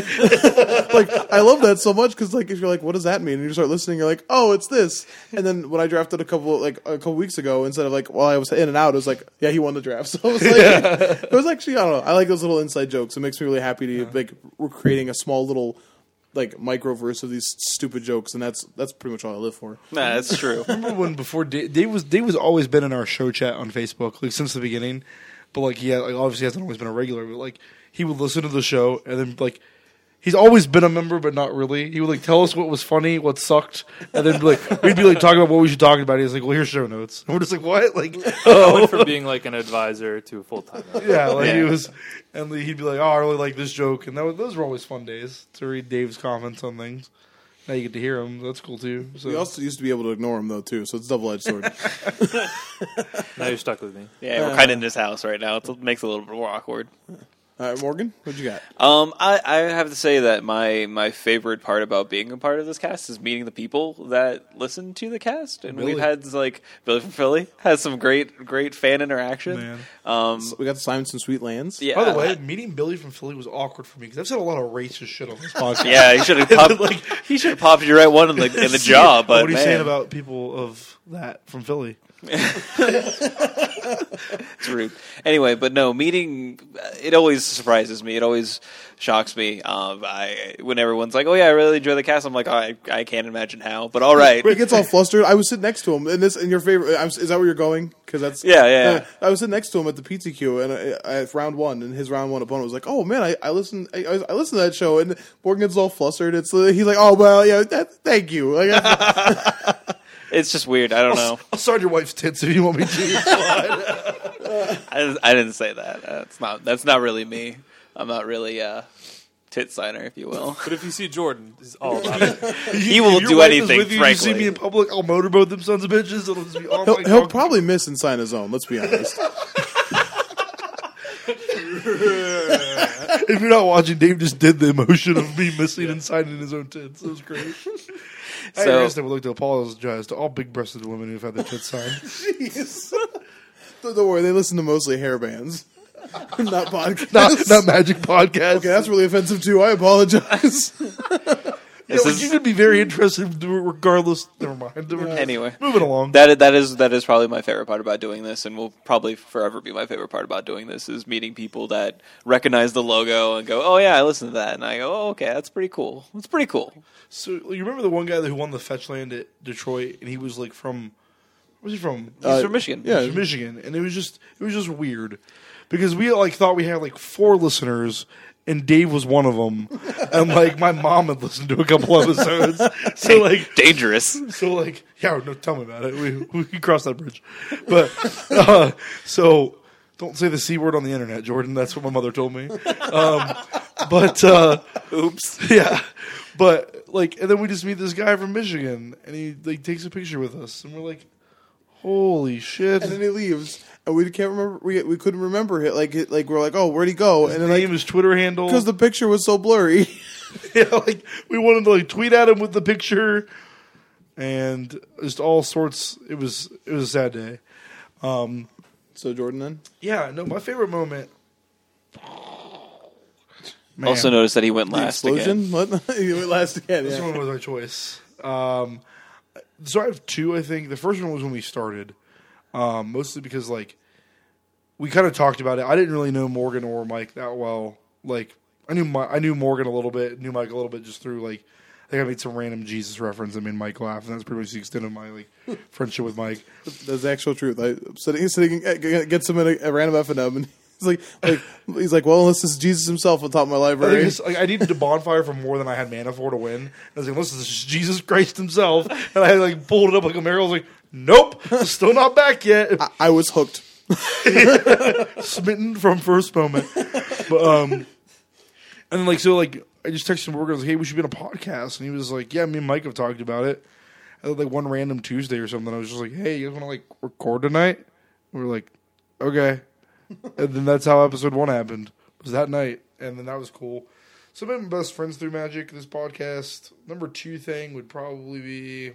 Speaker 3: I love that so much because if you're what does that mean? And you start listening, you're oh, it's this. And then when I drafted a couple weeks ago, instead of while I was in and out, it was yeah, he won the draft. So it was it was actually, I don't know. I like those little inside jokes. It makes me really happy to we're creating a small little microverse of these stupid jokes, and that's pretty much all I live for.
Speaker 2: Nah, that's true.
Speaker 5: Remember when before Dave was always been in our show chat on Facebook since the beginning, but obviously hasn't always been a regular. But he would listen to the show and then he's always been a member, but not really. He would tell us what was funny, what sucked, and then we'd be talking about what we should talk about. He's well, here's show notes, and we're just what?
Speaker 4: I went from being an advisor to a full time.
Speaker 5: He was. And he'd be oh, I really like this joke. And those were always fun days to read Dave's comments on things. Now you get to hear them. That's cool, too. So.
Speaker 3: We also used to be able to ignore them, though, too. So it's a double-edged sword.
Speaker 4: Now you're stuck with me.
Speaker 2: Yeah, we're kind of in this house right now. It makes it a little bit more awkward.
Speaker 3: All right, Morgan, what you got?
Speaker 2: I have to say that my favorite part about being a part of this cast is meeting the people that listen to the cast, and we've had Billy from Philly has some great fan interaction.
Speaker 5: Man.
Speaker 3: So we got the Simonson Sweet Lands.
Speaker 2: Yeah.
Speaker 5: By the way, meeting Billy from Philly was awkward for me because I've said a lot of racist shit on this podcast.
Speaker 2: Yeah, he should have popped. He should have popped you right one in the jaw. But
Speaker 5: what are you saying about people of that from Philly?
Speaker 2: It's rude. Anyway, but no, meeting, it always surprises me. It always shocks me. When everyone's oh yeah, I really enjoy the cast, I'm I can't imagine how, but all right.
Speaker 3: He gets all flustered. I was sitting next to him, and your favorite, is that where you're going? Because that's
Speaker 2: yeah.
Speaker 3: I was sitting next to him at the PTQ, and at round one, and his round one opponent was oh man, I listened to that show, and Morgan gets all flustered. He's oh well, yeah, thank you.
Speaker 2: It's just weird. I don't know.
Speaker 5: I'll start your wife's tits if you want me to.
Speaker 2: I didn't say that. That's not really me. I'm not really a tit signer, if you will.
Speaker 4: But if you see Jordan, he's all about it.
Speaker 2: He will do anything,
Speaker 5: with you,
Speaker 2: frankly.
Speaker 5: You see me in public, I'll motorboat them sons of bitches. It'll just be
Speaker 3: he'll probably miss and sign his own, let's be honest.
Speaker 5: If you're not watching, Dave just did the emotion of me missing and signing his own tits. It was great. I understand we look to apologize to all big-breasted women who've had their tits signed.
Speaker 3: Jeez. Don't worry, they listen to mostly hair bands, not podcasts.
Speaker 5: Not magic podcasts.
Speaker 3: Okay, that's really offensive too. I apologize.
Speaker 5: You could be very interested regardless. Never mind.
Speaker 2: Anyway,
Speaker 5: moving along.
Speaker 2: That is probably my favorite part about doing this, and will probably forever be my favorite part about doing this, is meeting people that recognize the logo and go, "Oh yeah, I listened to that," and I go, "Oh okay, that's pretty cool. It's pretty cool."
Speaker 5: So you remember the one guy who won the Fetch Land at Detroit, and he was from. Where's he from?
Speaker 2: He's from Michigan.
Speaker 3: Yeah,
Speaker 5: he's from Michigan, and it was just weird because we thought we had 4 listeners. And Dave was one of them, and my mom had listened to a couple episodes. So
Speaker 2: dangerous.
Speaker 5: So yeah, no, tell me about it. We crossed that bridge, but so don't say the C word on the internet, Jordan. That's what my mother told me.
Speaker 2: Oops.
Speaker 5: Yeah, but and then we just meet this guy from Michigan, and he takes a picture with us, and we're Holy shit!
Speaker 3: And then he leaves, and we can't remember. We couldn't remember it. Like we're like, oh, where'd he go?
Speaker 5: His
Speaker 3: And then
Speaker 5: name, his Twitter handle,
Speaker 3: because the picture was so blurry.
Speaker 5: yeah, like we wanted to like tweet at him with the picture, and just all sorts. It was a sad day.
Speaker 3: So Jordan, then
Speaker 5: Yeah, no, my favorite moment. Man,
Speaker 2: Also noticed that he went
Speaker 3: the
Speaker 2: last
Speaker 3: explosion.
Speaker 2: again.
Speaker 3: What? He went last again.
Speaker 5: this
Speaker 3: Yeah.
Speaker 5: one was my choice. So I have two. I think the first one was when we started, mostly because like we kind of talked about it. I didn't really know Morgan or Mike that well. Like I knew Morgan a little bit, knew Mike a little bit just through like I think I made some random Jesus reference that made Mike laugh, and that's pretty much the extent of my like friendship with Mike.
Speaker 3: That's the actual truth. I'm sitting, gets him in a random F&M, and he's like, well, unless this is Jesus himself on top of my
Speaker 5: I, think
Speaker 3: library.
Speaker 5: it's, like, I needed a bonfire for more than I had mana for to win. And I was like, listen, this is Jesus Christ himself, and I like pulled it up like a miracle. I was like, nope, still not back yet.
Speaker 3: I was hooked.
Speaker 5: Smitten from first moment. But and then like so like I just texted Morgan, I was like, hey, we should be on a podcast, and he was like, yeah, me and Mike have talked about it. And then, like one random Tuesday or something, I was just like, hey, you guys want to like record tonight? And we were like, okay. And then that's how episode 1 happened. It was that night, and then that was cool. Some of my best friends through Magic, this podcast. Number 2 thing would probably be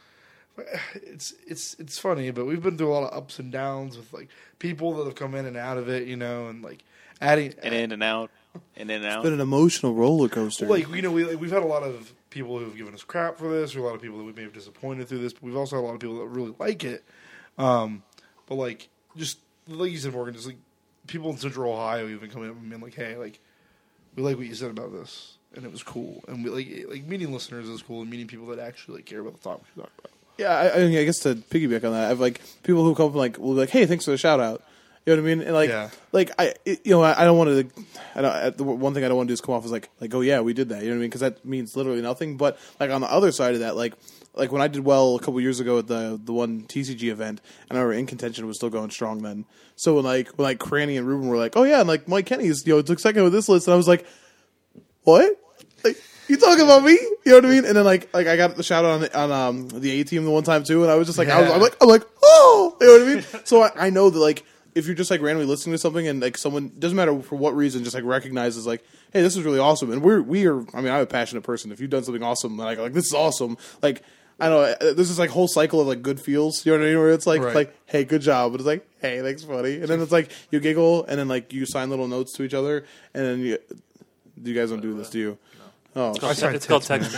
Speaker 5: it's funny, but we've been through a lot of ups and downs with like people that have come in and out of it, you know, and like adding
Speaker 2: And in and out. And in and out.
Speaker 3: It's been an emotional roller coaster.
Speaker 5: like you know we've had a lot of people who've given us crap for this, or a lot of people that we may have disappointed through this, but we've also had a lot of people that really like it. But like just like you said, Morgan, just like people in Central Ohio even coming up and being like, hey, like we like what you said about this, and it was cool, and we like meeting listeners is cool, and meeting people that actually like care about the topic we talk about.
Speaker 3: Yeah, I guess to piggyback on that, I've like people who come up and like will be like, "Hey, thanks for the shout out." You know what I mean? And like,
Speaker 5: Yeah.
Speaker 3: I don't want to. The one thing I don't want to do is come off as like, oh yeah, we did that. You know what I mean? Because that means literally nothing. But like on the other side of that, like when I did well a couple years ago at the one TCG event, and our In Contention was still going strong then. So when Cranny and Ruben were like, oh yeah, and like Mike Kenny's took second with this list, and I was like, what? Like, you talking about me? You know what I mean? And then like I got the shout out on the A team the one time too, and I was just like,
Speaker 5: Yeah.
Speaker 3: I'm like, oh, you know what I mean? So I know that like if you're just like randomly listening to something and like someone doesn't matter for what reason, just like recognizes like, hey, this is really awesome, and we are. I mean, I'm a passionate person. If you've done something awesome, like this is awesome, like. I don't know. There's this like whole cycle of like good feels. You know what I mean? Where it's like,
Speaker 5: Right.
Speaker 3: like, hey, good job. But it's like, hey, thanks, buddy. And then it's like you giggle, and then like you sign little notes to each other, and then you guys don't do this, do you? No. Oh,
Speaker 4: It's called texting.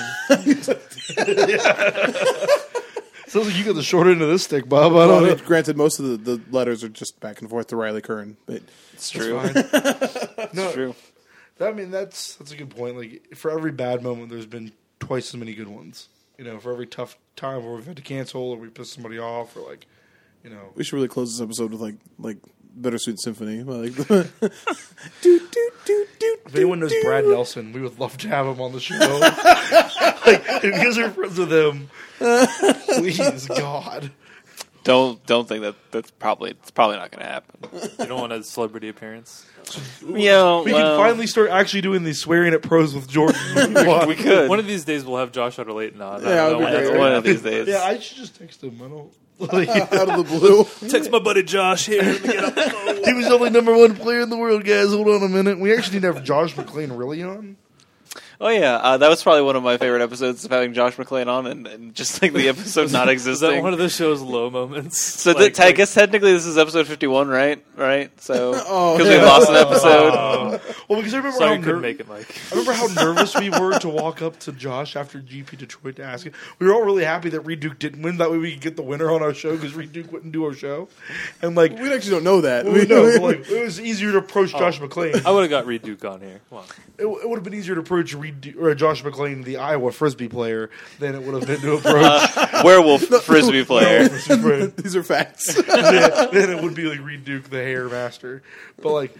Speaker 5: Sounds like you got the short end of this stick, Bob. I
Speaker 3: well,
Speaker 5: don't
Speaker 3: I
Speaker 5: know.
Speaker 3: mean, granted, most of the letters are just back and forth to Riley Curran, but
Speaker 2: It's true.
Speaker 5: Fine.
Speaker 2: It's true.
Speaker 5: I mean, that's a good point. Like for every bad moment, there's been twice as many good ones. You know, for every tough time where we've had to cancel or we pissed somebody off, or like, you know,
Speaker 3: we should really close this episode with like Bittersweet Symphony. Like, do, do, do, do,
Speaker 5: if anyone knows Brad Nelson, we would love to have him on the show. Like, if you guys are friends with him, please, God.
Speaker 2: Don't think it's probably not going to happen.
Speaker 4: You don't want a celebrity appearance.
Speaker 2: Yeah,
Speaker 5: We can finally start actually doing these swearing at pros with Jordan.
Speaker 2: we could.
Speaker 4: One of these days we'll have Josh Utter-Layton on.
Speaker 3: Yeah,
Speaker 4: I don't know
Speaker 3: I'll
Speaker 4: when
Speaker 3: be
Speaker 4: that's
Speaker 3: there.
Speaker 2: One
Speaker 4: gonna
Speaker 2: of these days.
Speaker 5: Yeah, I should just text him. I don't. Like,
Speaker 3: out of the blue.
Speaker 4: happen. Text my buddy Josh here. Let me get up the phone.
Speaker 5: he was only #1 player in the world, guys. Hold on a minute. We actually need to have Josh McClain really on.
Speaker 2: Oh yeah, that was probably one of my favorite episodes of having Josh McClain on, and just like the episode not
Speaker 4: Is that
Speaker 2: existing.
Speaker 4: one of the show's low moments?
Speaker 2: So
Speaker 4: Like,
Speaker 2: I guess technically this is episode 51, right? So
Speaker 3: Oh,
Speaker 2: because
Speaker 3: yeah.
Speaker 2: we lost an episode.
Speaker 5: Well, because I remember
Speaker 4: sorry
Speaker 5: how
Speaker 4: you couldn't make it, Mike.
Speaker 5: I remember how nervous we were to walk up to Josh after GP Detroit to ask him. We were all really happy that Reed Duke didn't win. That way we could get the winner on our show because Reed Duke wouldn't do our show. And like,
Speaker 3: We actually don't know that.
Speaker 5: we know, but, like, it was easier to approach Josh McClain.
Speaker 4: I would have got Reed Duke on here. Come on.
Speaker 5: It would have been easier to approach Josh McClain, the Iowa Frisbee player, than it would have been to approach
Speaker 2: Werewolf frisbee player.
Speaker 3: These are facts.
Speaker 5: then it would be like Reed Duke, the hair master. But like,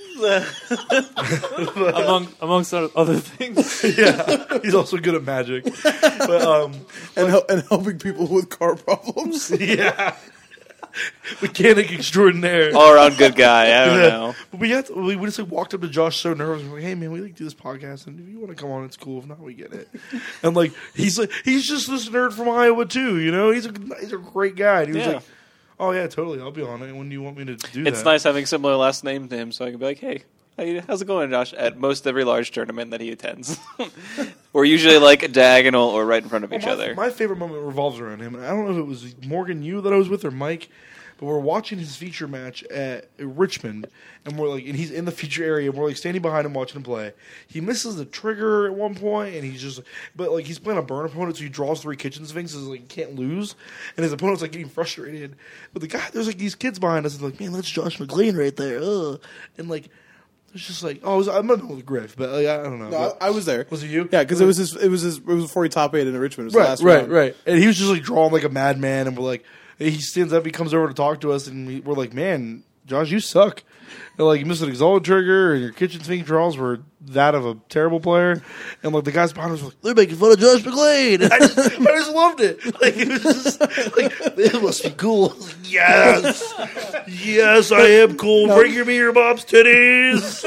Speaker 4: Amongst other things.
Speaker 5: yeah, he's also good at magic. But
Speaker 3: and helping people with car problems.
Speaker 5: yeah, mechanic extraordinaire.
Speaker 2: All around good guy. I don't know.
Speaker 5: But we just like walked up to Josh so nervous. We're like, hey man, we like do this podcast, and if you want to come on, it's cool. If not, we get it. And like he's just this nerd from Iowa too. You know, he's a great guy. And he was
Speaker 2: Yeah.
Speaker 5: like, Oh yeah, totally. I'll be on it when you want me to do that.
Speaker 2: It's nice having similar last name to him, so I can be like, hey, how's it going, Josh? At most every large tournament that he attends. We're usually like diagonal or right in front of each other.
Speaker 5: My favorite moment revolves around him. And I don't know if it was Morgan, you that I was with, or Mike, but we're watching his feature match at Richmond, and and he's in the feature area, and we're like standing behind him watching him play. He misses the trigger at one point, and he's playing a burn opponent, so he draws 3 kitchen sphinxes, like he can't lose, and his opponent's like getting frustrated. But there's like these kids behind us, and like, man, that's Josh McLean right there, and like. It's just like, I'm not with Griff, but like, I don't know.
Speaker 3: No, I was there.
Speaker 5: Was it you?
Speaker 3: Yeah, because it was before he top 8 in Richmond. It was the last round.
Speaker 5: Right. And he was just like drawing like a madman, and we're like, he stands up, he comes over to talk to us, and we're like, man, Josh, you suck. And like, you missed an Exalted Trigger, and your kitchen sphinx draws were that of a terrible player. And like, the guys behind us were like, they're making fun of Josh McLean. And I just loved it. Like, it was just like, it must be cool. I was like, yes. Yes, I am cool. Bring me your mom's titties.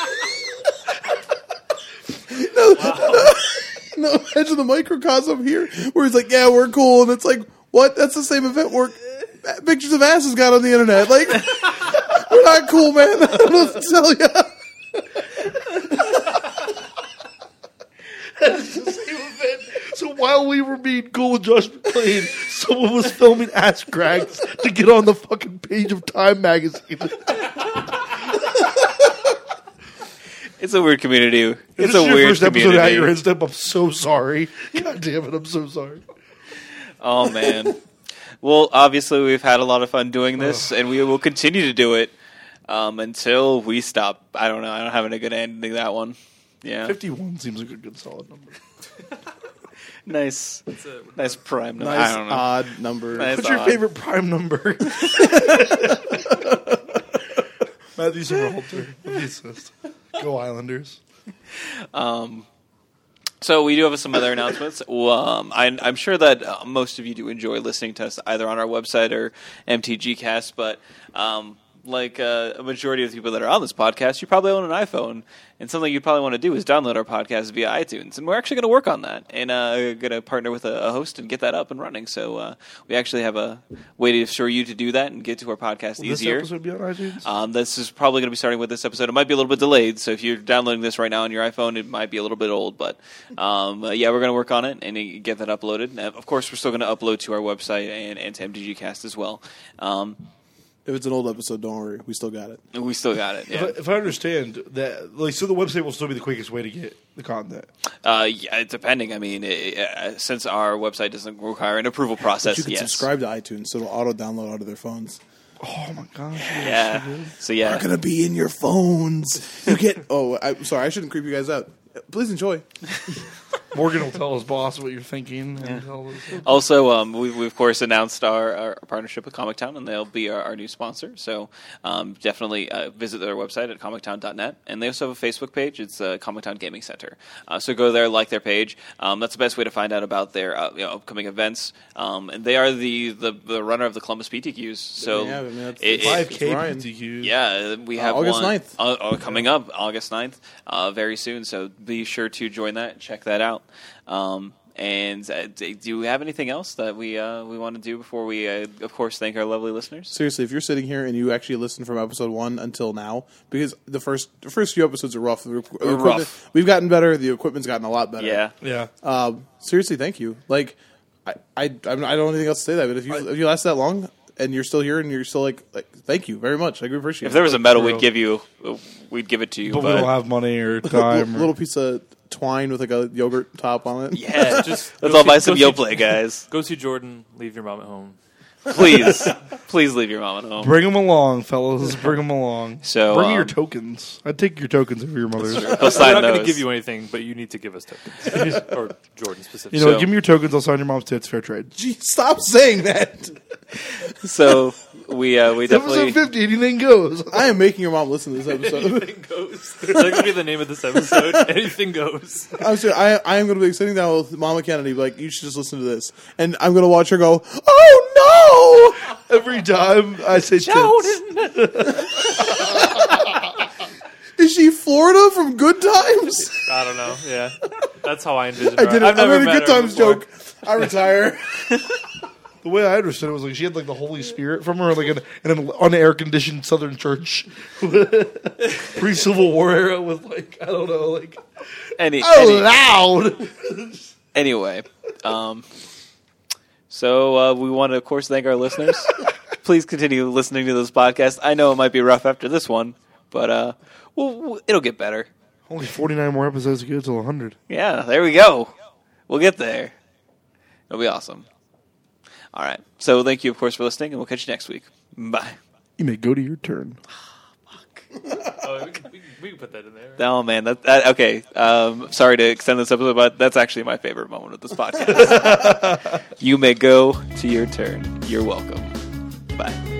Speaker 3: No, imagine the microcosm here where he's like, yeah, we're cool. And it's like, what? That's the same event where pictures of asses got on the internet. Like, we're not cool, man. I don't know what to tell you.
Speaker 5: That's the same event. So while we were being cool with Josh McLean, someone was filming ass cracks to get on the fucking page of Time magazine.
Speaker 2: It's a weird community. It's
Speaker 5: This
Speaker 2: a
Speaker 5: is your
Speaker 2: weird
Speaker 5: first episode
Speaker 2: community.
Speaker 5: of At Your Instep. I'm so sorry. God damn it, I'm so sorry.
Speaker 2: Oh man. Well, obviously we've had a lot of fun doing this, and we will continue to do it until we stop. I don't know. I don't have a good ending to that one. Yeah.
Speaker 5: 51 seems like a good solid number.
Speaker 2: Nice prime number. I
Speaker 3: Nice
Speaker 2: don't know.
Speaker 3: odd number.
Speaker 2: Nice
Speaker 5: What's your
Speaker 2: odd.
Speaker 5: favorite prime number? Matthew Zerhalter with the assist. Go Islanders.
Speaker 2: So we do have some other announcements. I'm sure that most of you do enjoy listening to us either on our website or MTGcast, but like a majority of the people that are on this podcast, you probably own an iPhone, and something you'd probably want to do is download our podcast via iTunes, and we're actually going to work on that, and going to partner with a host and get that up and running. So we actually have a way to assure you to do that and get to our podcast easier.
Speaker 5: This episode be on iTunes?
Speaker 2: This is probably going to be starting with this episode. It might be a little bit delayed, so if you're downloading this right now on your iPhone, it might be a little bit old. But yeah, we're going to work on it and get that uploaded. And of course, we're still going to upload to our website and to MTGcast as well.
Speaker 3: If it's an old episode, don't worry. We still got it.
Speaker 2: We still got it. Yeah.
Speaker 5: If I understand that, like, so the website will still be the quickest way to get the content.
Speaker 2: Yeah, depending. I mean, since our website doesn't require an approval process,
Speaker 3: You can
Speaker 2: yes.
Speaker 3: subscribe to iTunes, so it'll auto-download out of their phones.
Speaker 5: Oh my gosh.
Speaker 2: Yeah. So yeah.
Speaker 3: They're going to be in your phones. You get... Oh, I'm sorry. I shouldn't creep you guys out. Please enjoy.
Speaker 5: Morgan will tell his boss what you're thinking. And tell us.
Speaker 2: Also, we of course announced our partnership with Comic Town, and they'll be our new sponsor. So definitely visit their website at comictown.net, and they also have a Facebook page. It's Comic Town Gaming Center. So go there, like their page. That's the best way to find out about their upcoming events. And they are the runner of the Columbus PTQs. So
Speaker 3: Yeah, I mean, that's-
Speaker 2: it-
Speaker 5: 5K
Speaker 3: Ryan.
Speaker 5: PTQ.
Speaker 2: yeah, we have
Speaker 3: August
Speaker 2: one
Speaker 3: 9th.
Speaker 2: coming up August 9th, very soon. So be sure to join that. Check that out. And do you have anything else that we want to do before we, of course, thank our lovely listeners?
Speaker 3: Seriously, if you're sitting here and you actually listen from episode 1 until now, because the first few episodes are rough. The equipment-
Speaker 2: rough.
Speaker 3: We've gotten better. The equipment's gotten a lot better.
Speaker 2: Yeah.
Speaker 5: Yeah.
Speaker 3: Seriously, thank you. Like, I don't have anything else to say that, but if you last that long and you're still here and you're still like thank you very much. I appreciate it.
Speaker 2: If there was a medal,
Speaker 5: True.
Speaker 2: we'd give it to you.
Speaker 5: But we don't have money or
Speaker 3: a
Speaker 5: time.
Speaker 3: little piece of twine with like a yogurt top on it.
Speaker 2: yeah,
Speaker 4: Just
Speaker 2: let's
Speaker 4: go
Speaker 2: all buy
Speaker 4: see-
Speaker 2: some
Speaker 4: go see-
Speaker 2: YoPlay, guys.
Speaker 4: Go see Jordan. Leave your mom at home.
Speaker 2: Please leave your mom at home.
Speaker 5: Bring them along, fellas. Bring them along.
Speaker 2: So,
Speaker 5: Bring your tokens. I'd take your tokens over your mother's.
Speaker 2: Go
Speaker 4: We're
Speaker 2: sign
Speaker 4: not going to
Speaker 2: those.
Speaker 4: give you anything, but you need to give us tokens. Or Jordan specifically.
Speaker 5: You know,
Speaker 2: So-
Speaker 5: give me your tokens. I'll sign your mom's tits. Fair trade.
Speaker 3: Gee, stop saying that.
Speaker 2: So we definitely.
Speaker 5: Episode 50. Anything goes.
Speaker 3: I am making your mom listen to this episode.
Speaker 4: Anything goes. Is that going to be the name of this episode? Anything goes.
Speaker 3: I'm serious. I am going to be sitting down with Mama Kennedy, like, you should just listen to this. And I'm going to watch her go, oh no!
Speaker 5: Every time I say tits.
Speaker 3: Is she Florida from Good Times?
Speaker 4: I don't know. Yeah. That's how I envision
Speaker 3: I
Speaker 4: her.
Speaker 3: did it.
Speaker 4: I've
Speaker 3: I
Speaker 4: never
Speaker 3: made a
Speaker 4: met
Speaker 3: Good
Speaker 4: her
Speaker 3: Times
Speaker 4: before.
Speaker 3: joke. I retire.
Speaker 5: The way I understood it was like she had like the Holy Spirit from her, like in an unair conditioned Southern church, pre-Civil War era, with like I don't know, like loud.
Speaker 2: Anyway, so we want to, of course, thank our listeners. Please continue listening to this podcast. I know it might be rough after this one, but it'll get better.
Speaker 5: Only 49 more episodes to go till 100.
Speaker 2: Yeah, there we go. We'll get there. It'll be awesome. All right. So thank you, of course, for listening, and we'll catch you next week. Bye.
Speaker 5: You may go to your turn.
Speaker 4: Oh, we can put that in there.
Speaker 2: Oh, man. Okay. Sorry to extend this episode, but that's actually my favorite moment of this podcast. You may go to your turn. You're welcome. Bye.